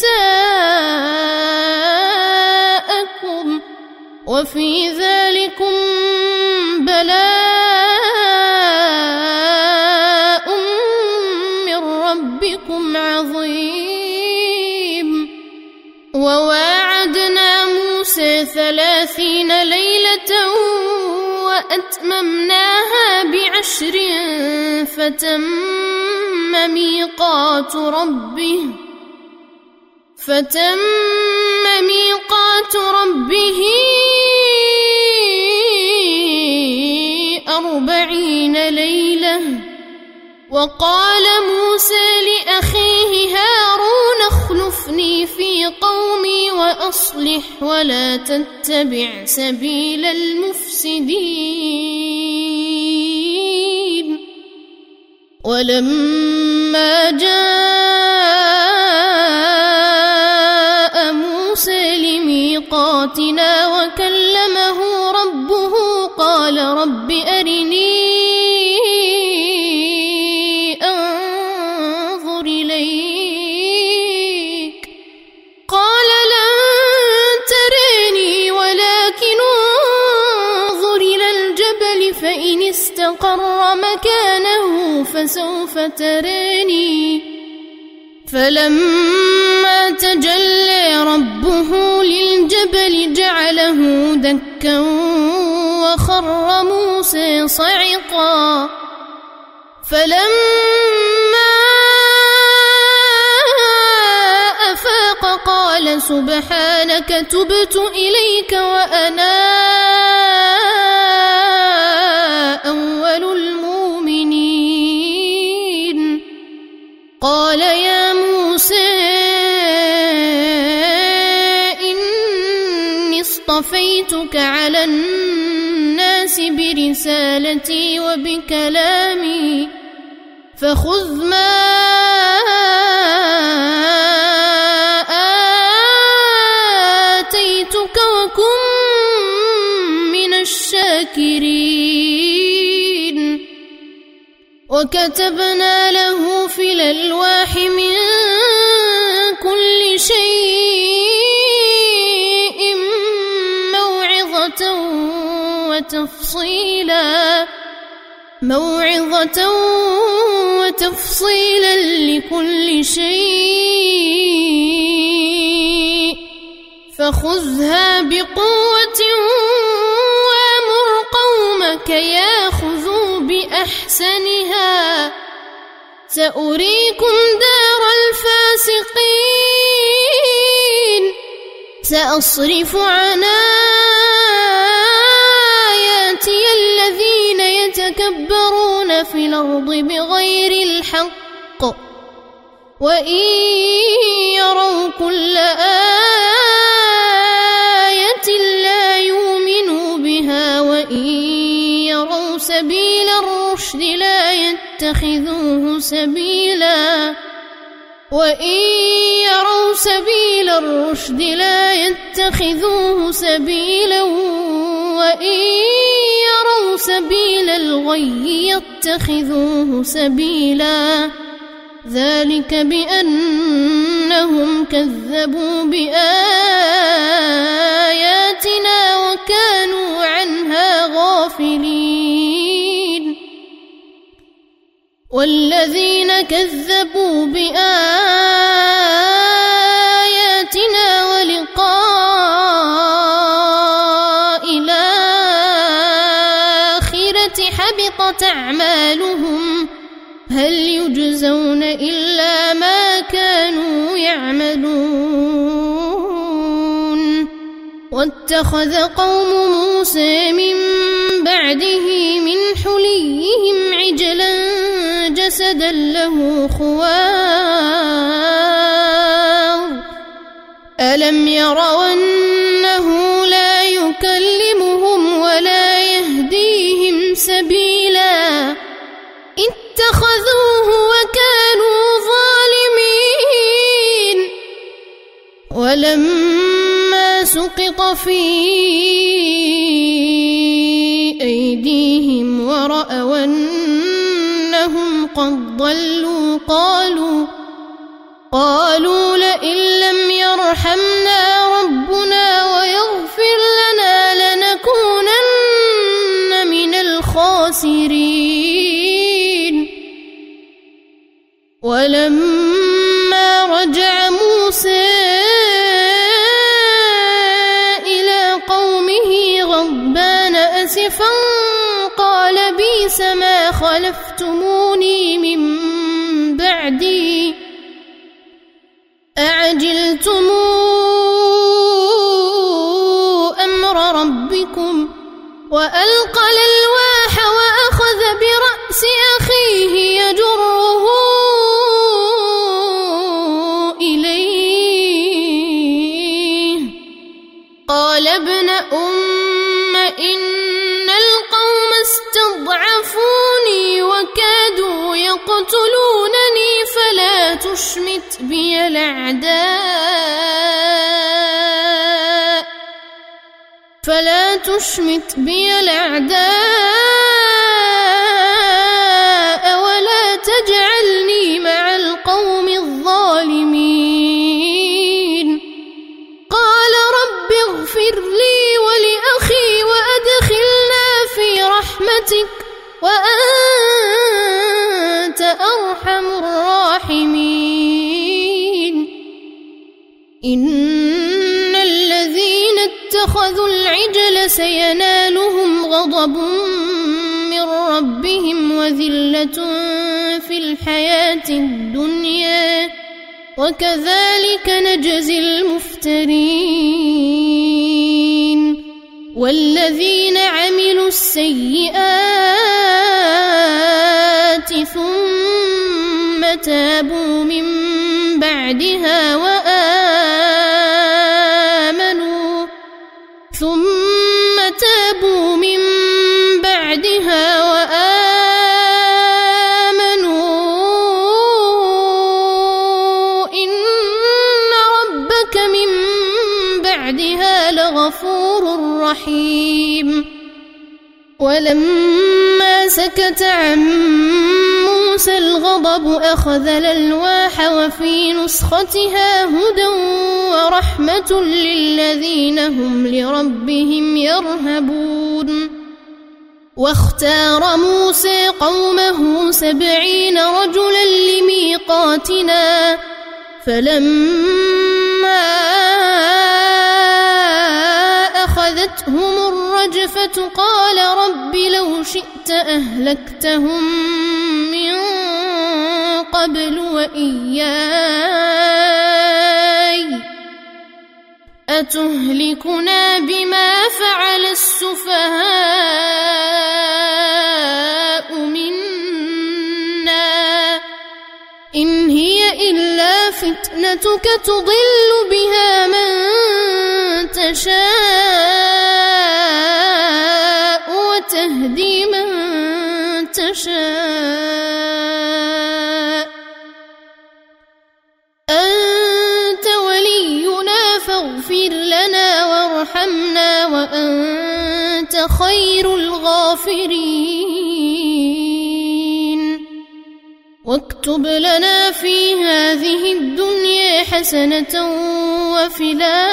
نساءكم وفي ذلكم بلاء من ربكم عظيم وواعدنا موسى 30 ليلة وأتممناها ب10 فتم ميقات ربه 40 ليلة وقال موسى لأخيه هارون اخلفني في قومي وأصلح ولا تتبع سبيل المفسدين ولما جاء موسى لميقاتنا وكلمه ربه قال رب أرني أنظر إليك قال لن تريني ولكن انظر إلى الجبل فإن استقر مكانه فسوف تريني فلما تجلى ربه للجبل جعله دكا وخر موسى صعقا فلما أفاق قال سبحانك تبت إليك وأنا أول المؤمنين قال يا موسى إني اصطفيتك على الناس برسالتي وبكلامي فخذ ما آتيتك وكن من الشاكرين وكتبنا له في الألواح من كل شيء موعظة وتفصيلا لكل شيء فخذها بقوة وأمر قومك ياخذوا بأحسنها سأريكم دار الفاسقين سأصرف عن آياتي الذين يتكبرون في الأرض بغير الحق وإن يروا كل آية لا يؤمنوا بها وإن يروا سبيل الرشد لا يتخذوه سبيلا وإن يروا سبيل الغي يتخذوه سبيلا ذلك بأنهم كذبوا بآياتنا وكانوا عنها غافلين والذين كذبوا بآياتنا ولقاء الآخرة حبطت أعمالهم هل يجزون إلا ما كانوا يعملون واتخذ قوم موسى من بعده من حليهم عجلا جسدا له خوار ألم يروا أنه لا يكلمهم ولا يهديهم سبيلا اتخذوه وكانوا ظالمين ولما سقط في أيديهم ورأوا أنهم قد ضلوا قالوا لئن لم يرحمنا ربنا ويغفر لنا لنكونن من الخاسرين ولما رجع موسى إلى قومه غضبان أسفا قال بئس ما خلفتموني من بعدي أعجلتم أمر ربكم وألقى الألواح وأخذ برأس أخيه يجره إليه قال ابن أم إن القوم استضعفوني وكادوا يقتلونني فلا تشمت بي الأعداء ولا تجعلني مع القوم الظالمين قال رب اغفر لي ولأخي وأدخلنا في رحمتك وأنت أرحم الراحمين إن الذين اتخذوا العجل سينالهم غضب من ربهم وذلة في الحياة الدنيا وكذلك نجزي المفترين والذين عملوا السيئات ثم تابوا من بعدها وآمنوا إن ربك من بعدها لغفور رحيم ولما سكت عن موسى الغضب أخذ الألواح وفي نسختها هدى ورحمة للذين هم لربهم يرهبون واختار موسى قومه 70 رجلا لميقاتنا فلما أخذتهم الرجفة قال رب لو شئت أهلكتهم من قبل وإياي أتهلكنا بما فعل السفهاء فتنتك تضل بها من تشاء وتهدي من تشاء أنت ولينا فاغفر لنا وارحمنا وأنت خير الغافرين واكتب لنا في هذه الدنيا حسنة وفي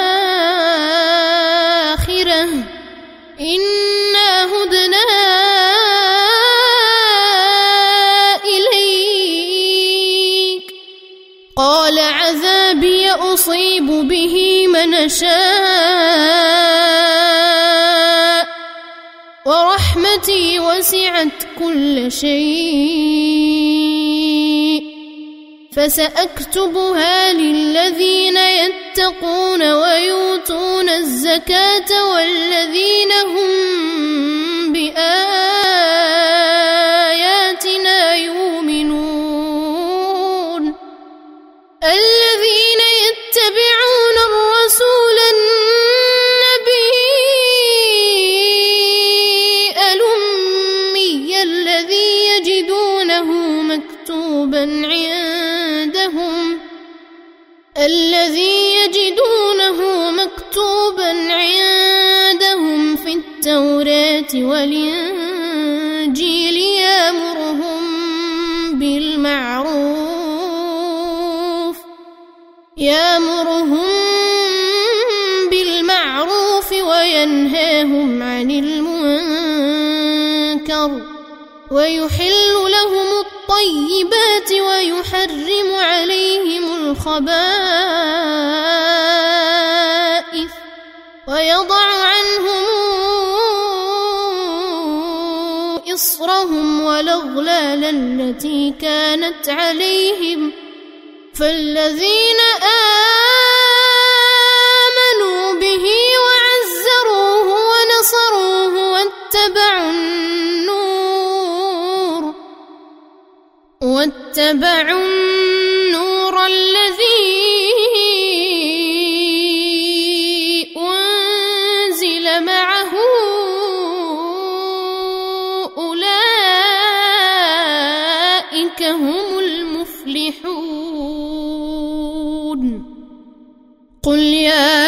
الآخرة إنا هدنا إليك قال عذابي أصيب به من شاء ورحمتي وسعت كل شيء فسأكتبها للذين يتقون ويؤتون الزكاة والذين هم بآياتنا يؤمنون الذين يتبعون الرسول النبي الأمي الذي يجدونه مكتوبا عندهم في التوراة والإنجيل يأمرهم بالمعروف وينهاهم عن المنكر ويحل لهم الطيبات ويحرم عليهم الخبائث ويضع عنهم إصرهم والأغلال التي كانت عليهم فالذين آمنوا به وعزروه ونصروه واتبعوا النور الذي أنزل معه أولئك هم المفلحون قل يا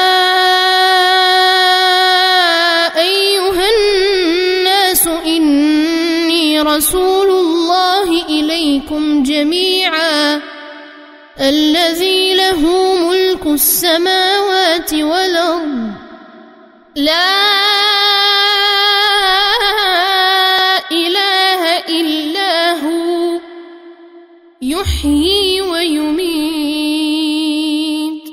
أيها الناس إني رسول الله إليكم جميعا الذي له ملك السماوات والأرض لا إله إلا هو يحيي ويميت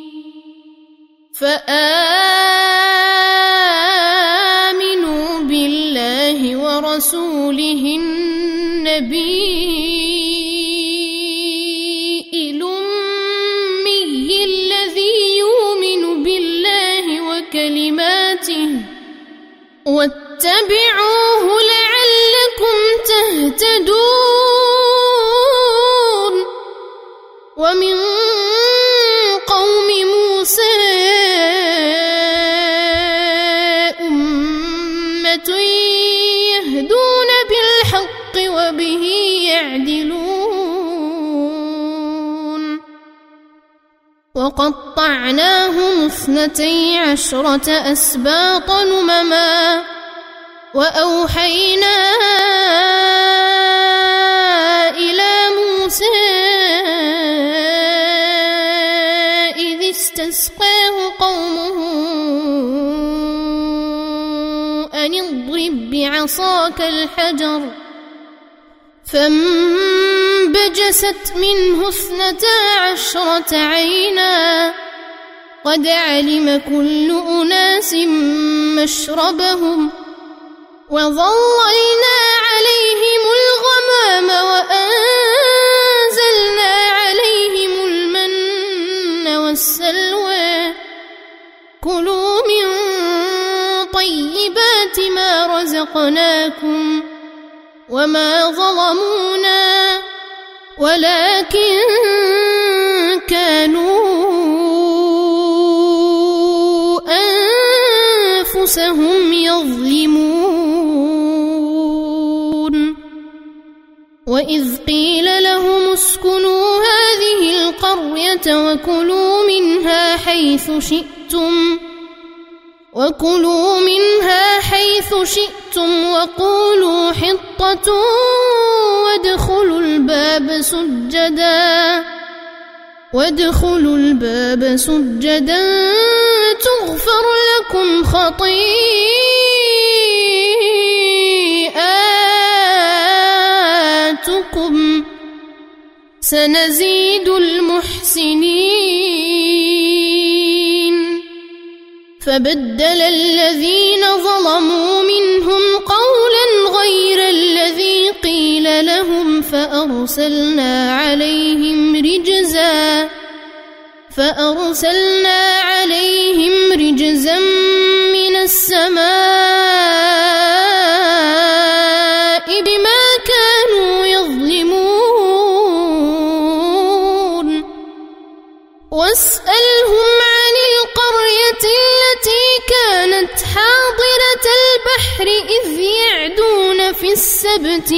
فآمنوا بالله ورسوله النبي الأمي الذي يؤمن بالله وكلماته واتبعوه لعلكم تهتدون ومن قوم موسى أمة يهدون بالحق وبه يعدلون وقطعناهم 12 أسباطا أمما وأوحينا إلى موسى إذ استسقاه قومه أن اضرب بعصاك الحجر فانبجست منه 12 عينا قد علم كل أناس مشربهم وظللنا عليهم الغمام وأنزلنا عليهم المن والسلوى كلوا من طيبات ما رزقناكم وما ظلمونا ولكن كانوا أنفسهم يظلمون وإذ قيل لهم اسكنوا هذه القرية وكلوا منها حيث شئتم وقولوا حطة وادخلوا الباب سجدا تغفر لكم خطيئاتكم سنزيد المحسنين فبدل الذين ظلموا منهم قولا غير الذي قيل لهم فأرسلنا عليهم رجزا من السماء بما كانوا يظلمون واسألهم عن القرية التي كانت حاضرة البحر إذ يعدون في السبت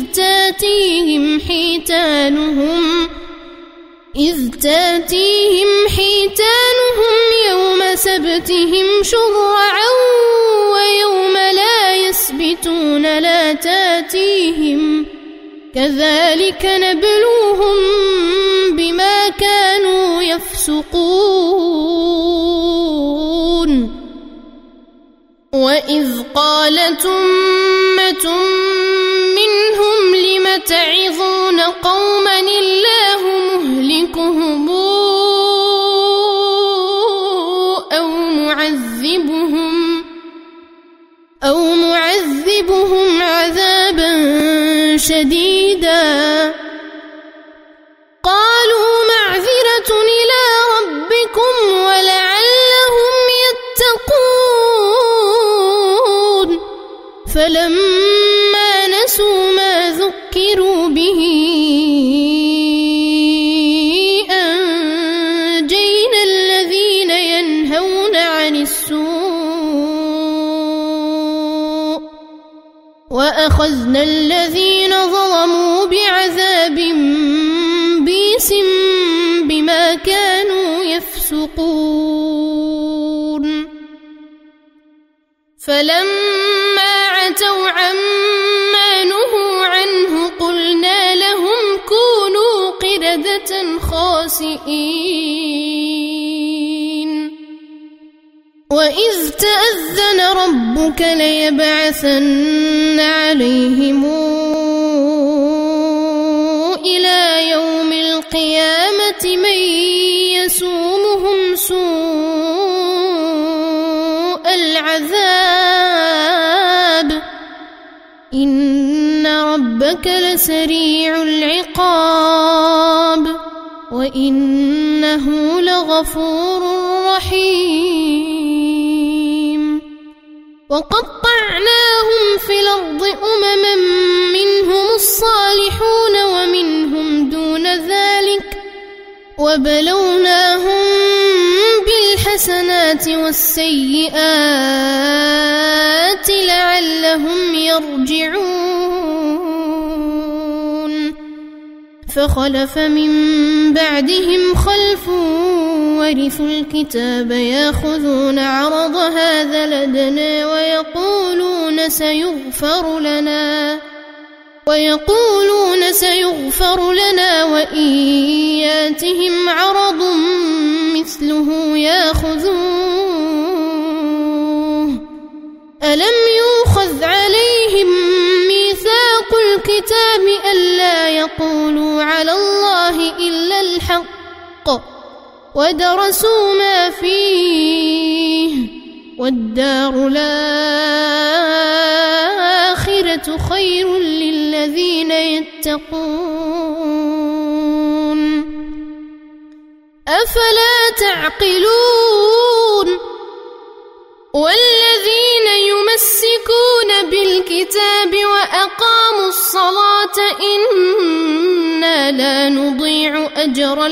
إذ تاتيهم حيتانهم يوم سبتهم شرعا ويوم لا يسبتون لا تاتيهم كذلك نبلوهم بما كانوا يفسقون وإذ قالت أمة منهم لم تعظون قوما الله مهلكهم أو معذبهم عذابا شديدا قالوا معذرة إلى ربكم ولعلهم يتقون فلما نسوا ما ذكروا به أنجينا الذين ينهون عن السوء وأخذنا الذين ظلموا بعذاب بئس بما كانوا يفسقون فلما عتوا عما نهوا عنه قلنا لهم كونوا قردة خاسئين وإذ تأذن ربك ليبعثن عليهم إلى يوم القيامة من يسومهم سوء العذاب إن ربك لسريع العقاب وإنه لغفور رحيم وقطعناهم في الأرض أمما منهم الصالحون ومنهم دون ذلك وبلوناهم بالحسنات والسيئات لعلهم يرجعون فخلف من بعدهم خلف ورثوا الكتاب يأخذون عرض هذا الأدنى ويقولون سيغفر لنا وإن ياتهم عرض مثله يأخذوه ألم يؤخذ عليهم ميثاق الكتاب ألا يقولوا على الله إلا الحق ودرسوا ما فيه والدار الآخرة خير للذين يتقون أفلا تعقلون والذين يمسكون بالكتاب وأقاموا الصلاة إنا إنا لا نضيع أجر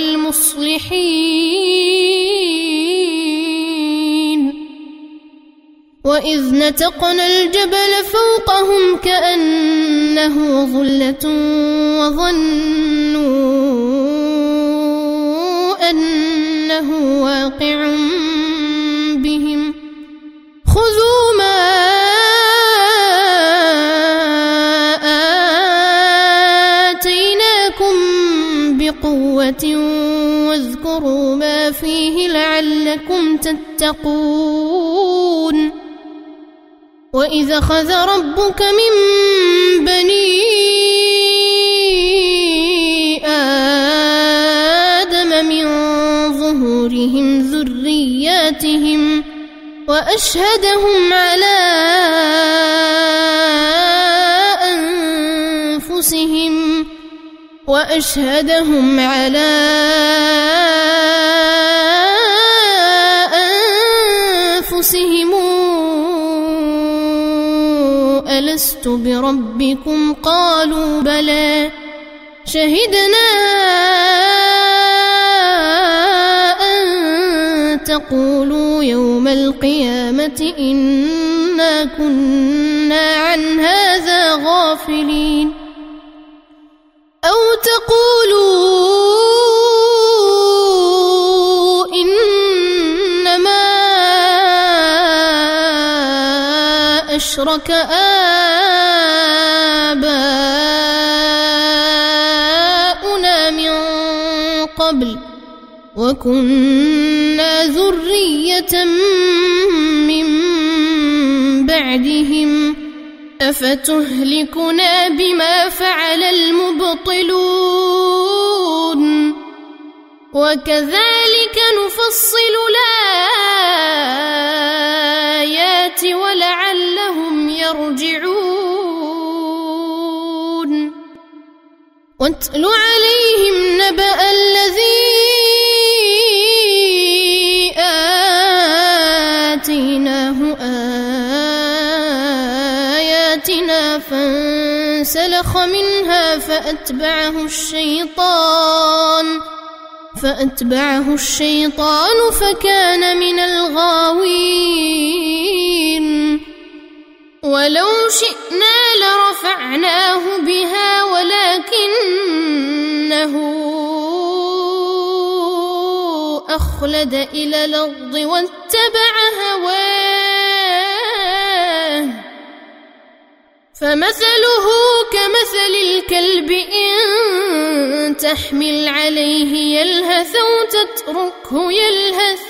المصلحين وإذ نتقنا الجبل فوقهم كأنه ظلة وظنوا أنه واقع بهم خذوا ما آتيناكم بقوة واذكروا ما فيه لعلكم تتقون وإذا أخذ ربك من بني آدم من ظهورهم ذرياتهم وأشهدهم على أنفسهم ألست بربكم قالوا بلى شهدنا أن تقولوا يوم القيامة إنا كنا عن هذا غافلين أو تقولوا إنما أشرك آباؤنا من قبل وكنا ذرية من بعدهم أفتهلكنا بما فعل المبطلون وكذلك نفصل الآيات ولعلهم يرجعون واتل عليهم نبأ الذي آتيناه آياتنا فانسلخ منها فأتبعه الشيطان فكان من الغاوين ولو شئنا لرفعناه بها ولكنه أخلد إلى الأرض واتبع هواه فمثله كمثل الكلب إن تحمل عليه يلهث أو تتركه يلهث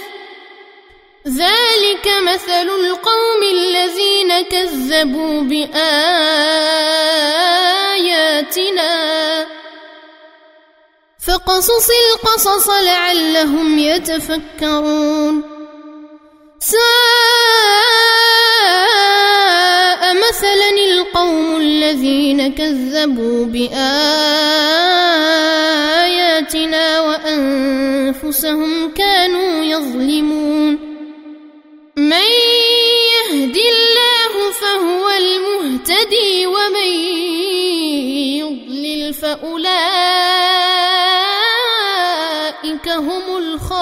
ذلك مثل القوم الذين كذبوا بآياتنا فقصص القصص لعلهم يتفكرون ساء مثلا القوم الذين كذبوا بآياتنا وأنفسهم كانوا يظلمون من يهد الله فهو المهتدي ومن يضلل فأولئك هم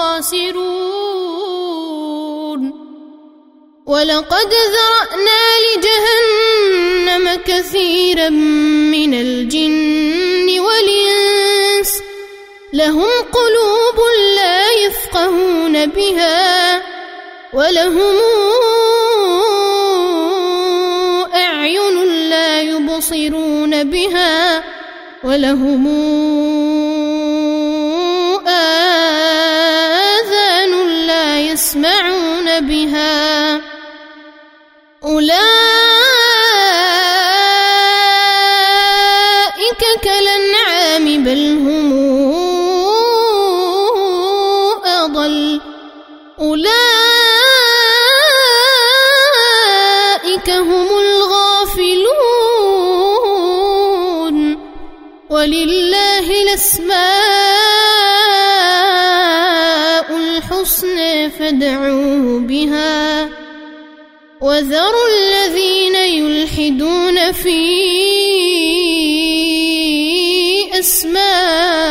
الخاسرون ولقد ذرأنا لجهنم كثيرا من الجن والإنس لهم قلوب لا يفقهون بها ولهم أعين لا يبصرون بها ولهم آذان لا يسمعون بها أولئك كالأنعام بل هم أضل أولئك هم الغافلون ولله الأسماء الحسنى فادعوه بها وذروا الذين يلحدون في أسمائه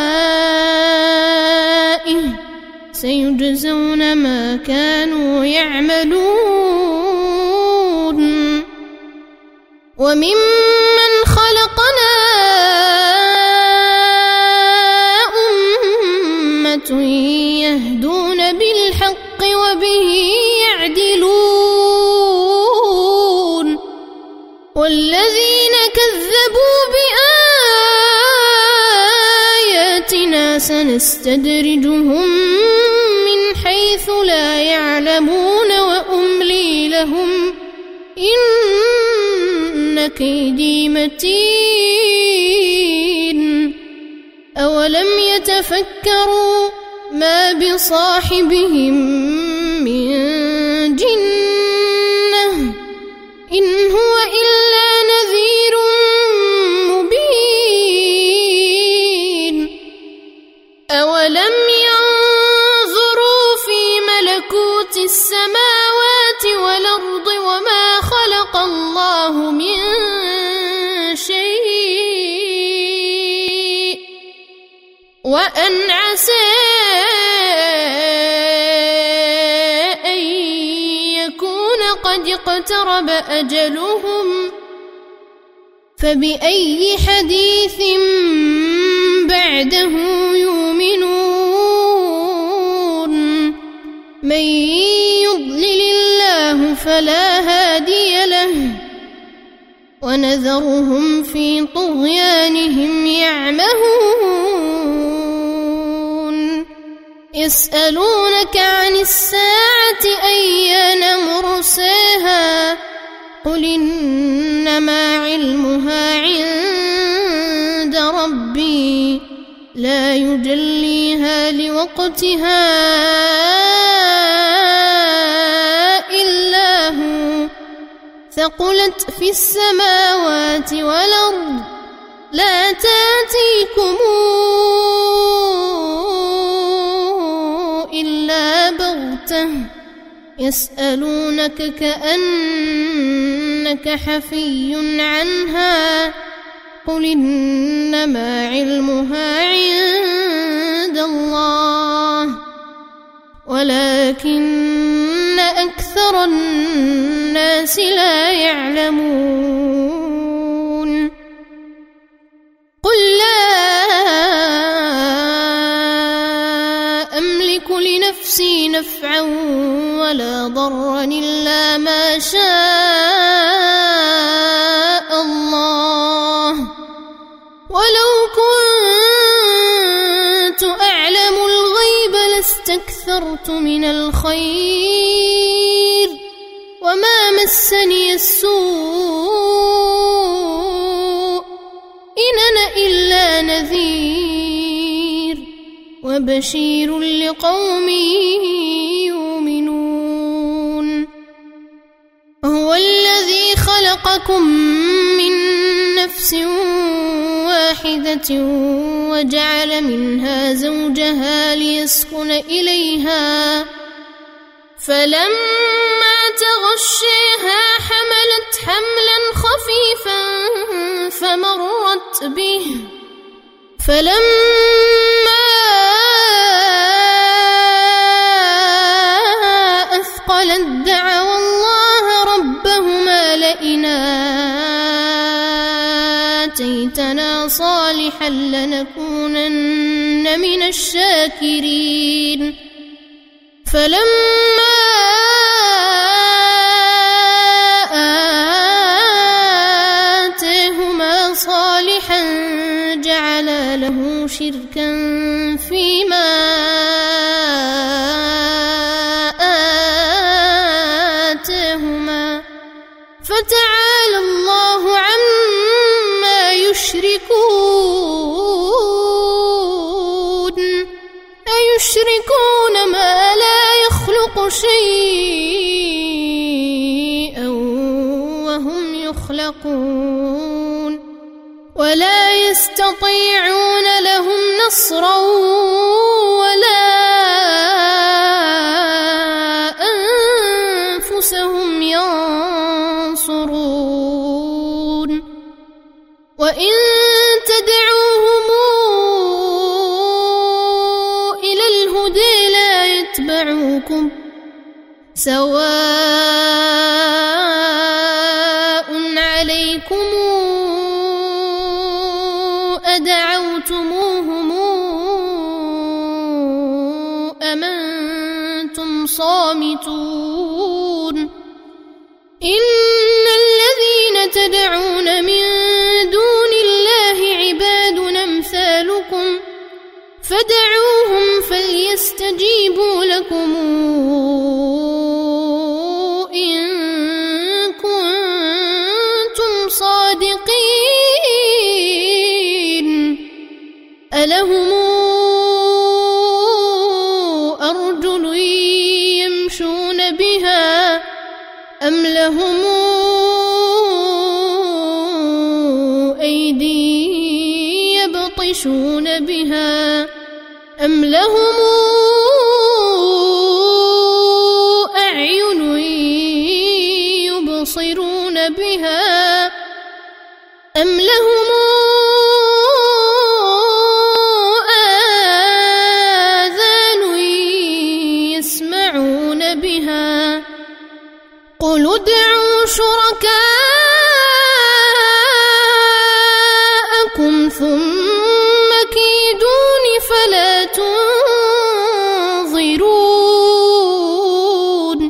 كانوا يعملون وممن خلقنا أمة يهدون بالحق وبه يعدلون والذين كذبوا بآياتنا سنستدرجهم من حيث لا يعلمون وأملي لهم إن كيدي متين أولم يتفكروا ما بصاحبهم من جنة إن هو إلا نذير مبين أولم ينظروا في ملكوت السماوات والأرض وما خلق الله من شيء وأن عسى أن يكون قد اقترب أجلهم فبأي حديث بعده يؤمنون من يضلل الله فلا هادي له ونذرهم في طغيانهم يعمهون يسألونك عن الساعة أيان مرساها قل إنما علمها عند ربي لا يجليها لوقتها إلا هو ثقلت في السماوات والأرض لا تأتيكم إلا بغتة يسألونك كأنك حفي عنها قل إنما علمها عند الله ولكن أكثر الناس لا يعلمون قل لا أملك لنفسي نفعا ولا ضرا إلا ما شاء الله ولو كنت أعلم الغيب لاستكثرت من الخير وما مسني السوء إن أنا إلا نذير وبشير لقوم يؤمنون هو الذي خلقكم من نفس واحدة وجعل منها زوجها ليسكن إليها فلما تغشيها حملت حملا خفيفا فمرت به فلما أثقلت دعوا الله ربهما لئن آتيتنا صالحا لنكونن من الشاكرين فلما آتاهما صالحا جعلا له شركا فيما آتاهما فتعالى الله عما يشركون أيشركون ما لا يخلق شيئا وهم يخلقون ولا يستطيعون لهم نصرا ولا أنفسهم ينصرون وإن تدعوهم إلى الهدى لا يتبعوكم سواء عليكم أدعوتموهم أم أنتم صامتون إن الذين تدعون من دون الله عباد أمثالكم فدعوهم فليستجيبوا لكم إن كنتم صادقين ألهم أرجل يمشون بها أم لهم أيدي يبطشون بها أم لهم أعين يبصرون بها أم لهم آذان يسمعون بها قل ادعوا شركاءكم ثم كيدون فلا تنظرون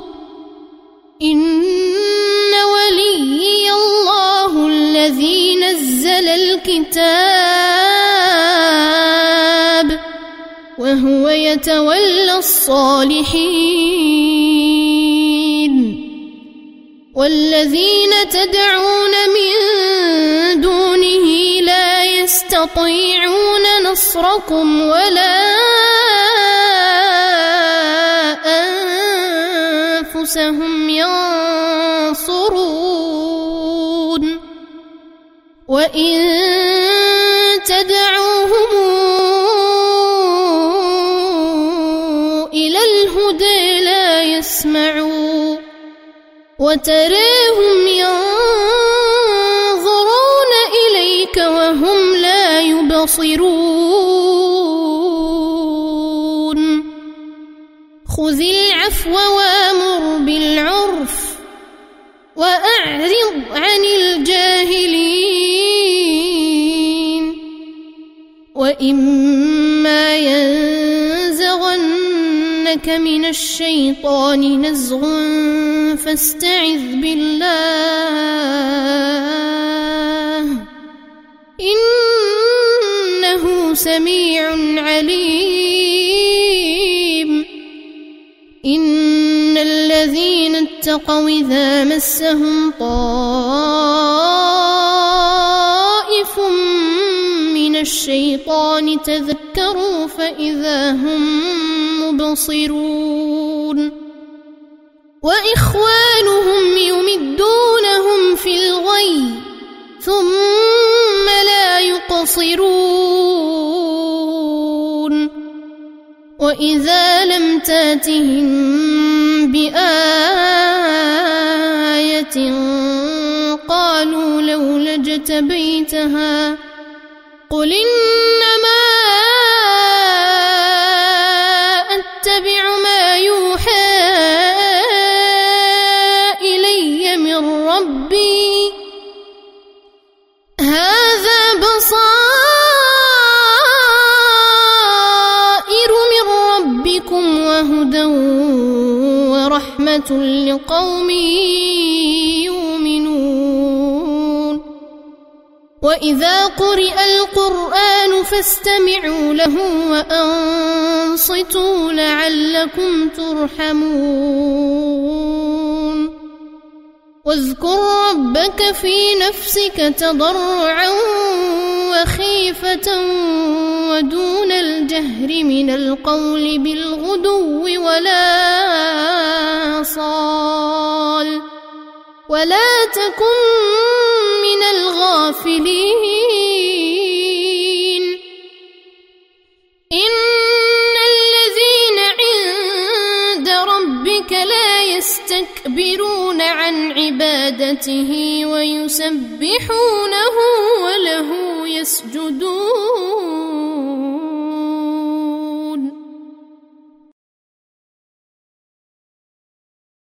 إن وليي الله الذي نزل الكتاب وهو يتولى الصالحين والذين تدعون من دونه لا يستطيعون نصركم ولا أنفسهم ينصرون وإن تدعوهم إلى الهدى لا يسمعوا وتراهم ينظرون إليك وهم لا يبصرون خذ العفو وامر بالعرف وأعرض عن الجاهلين وإما ينزغنك من الشيطان نزغ فاستعذ بالله إنه سميع عليم إن الذين اتقوا إذا مسهم طائف من الشيطان تذكروا فإذا هم مبصرون وإخوانهم يمدونهم في الغي ثم لا يقصرون وإذا لم تاتهم بآية قالوا لولا اجتبيتها قل إنما أتبع ما يوحى إلي من ربي هذا بصائر من ربكم وهدى ورحمة لقوم يؤمنون وإذا قرئ القرآن فاستمعوا له وأنصتوا لعلكم ترحمون واذكر ربك في نفسك تضرعا وخيفة ودون الجهر من القول بالغدو ولا صال ولا تكن من الغافلين إن الذين عند ربك لا يستكبرون عن عبادته ويسبحونه وله يسجدون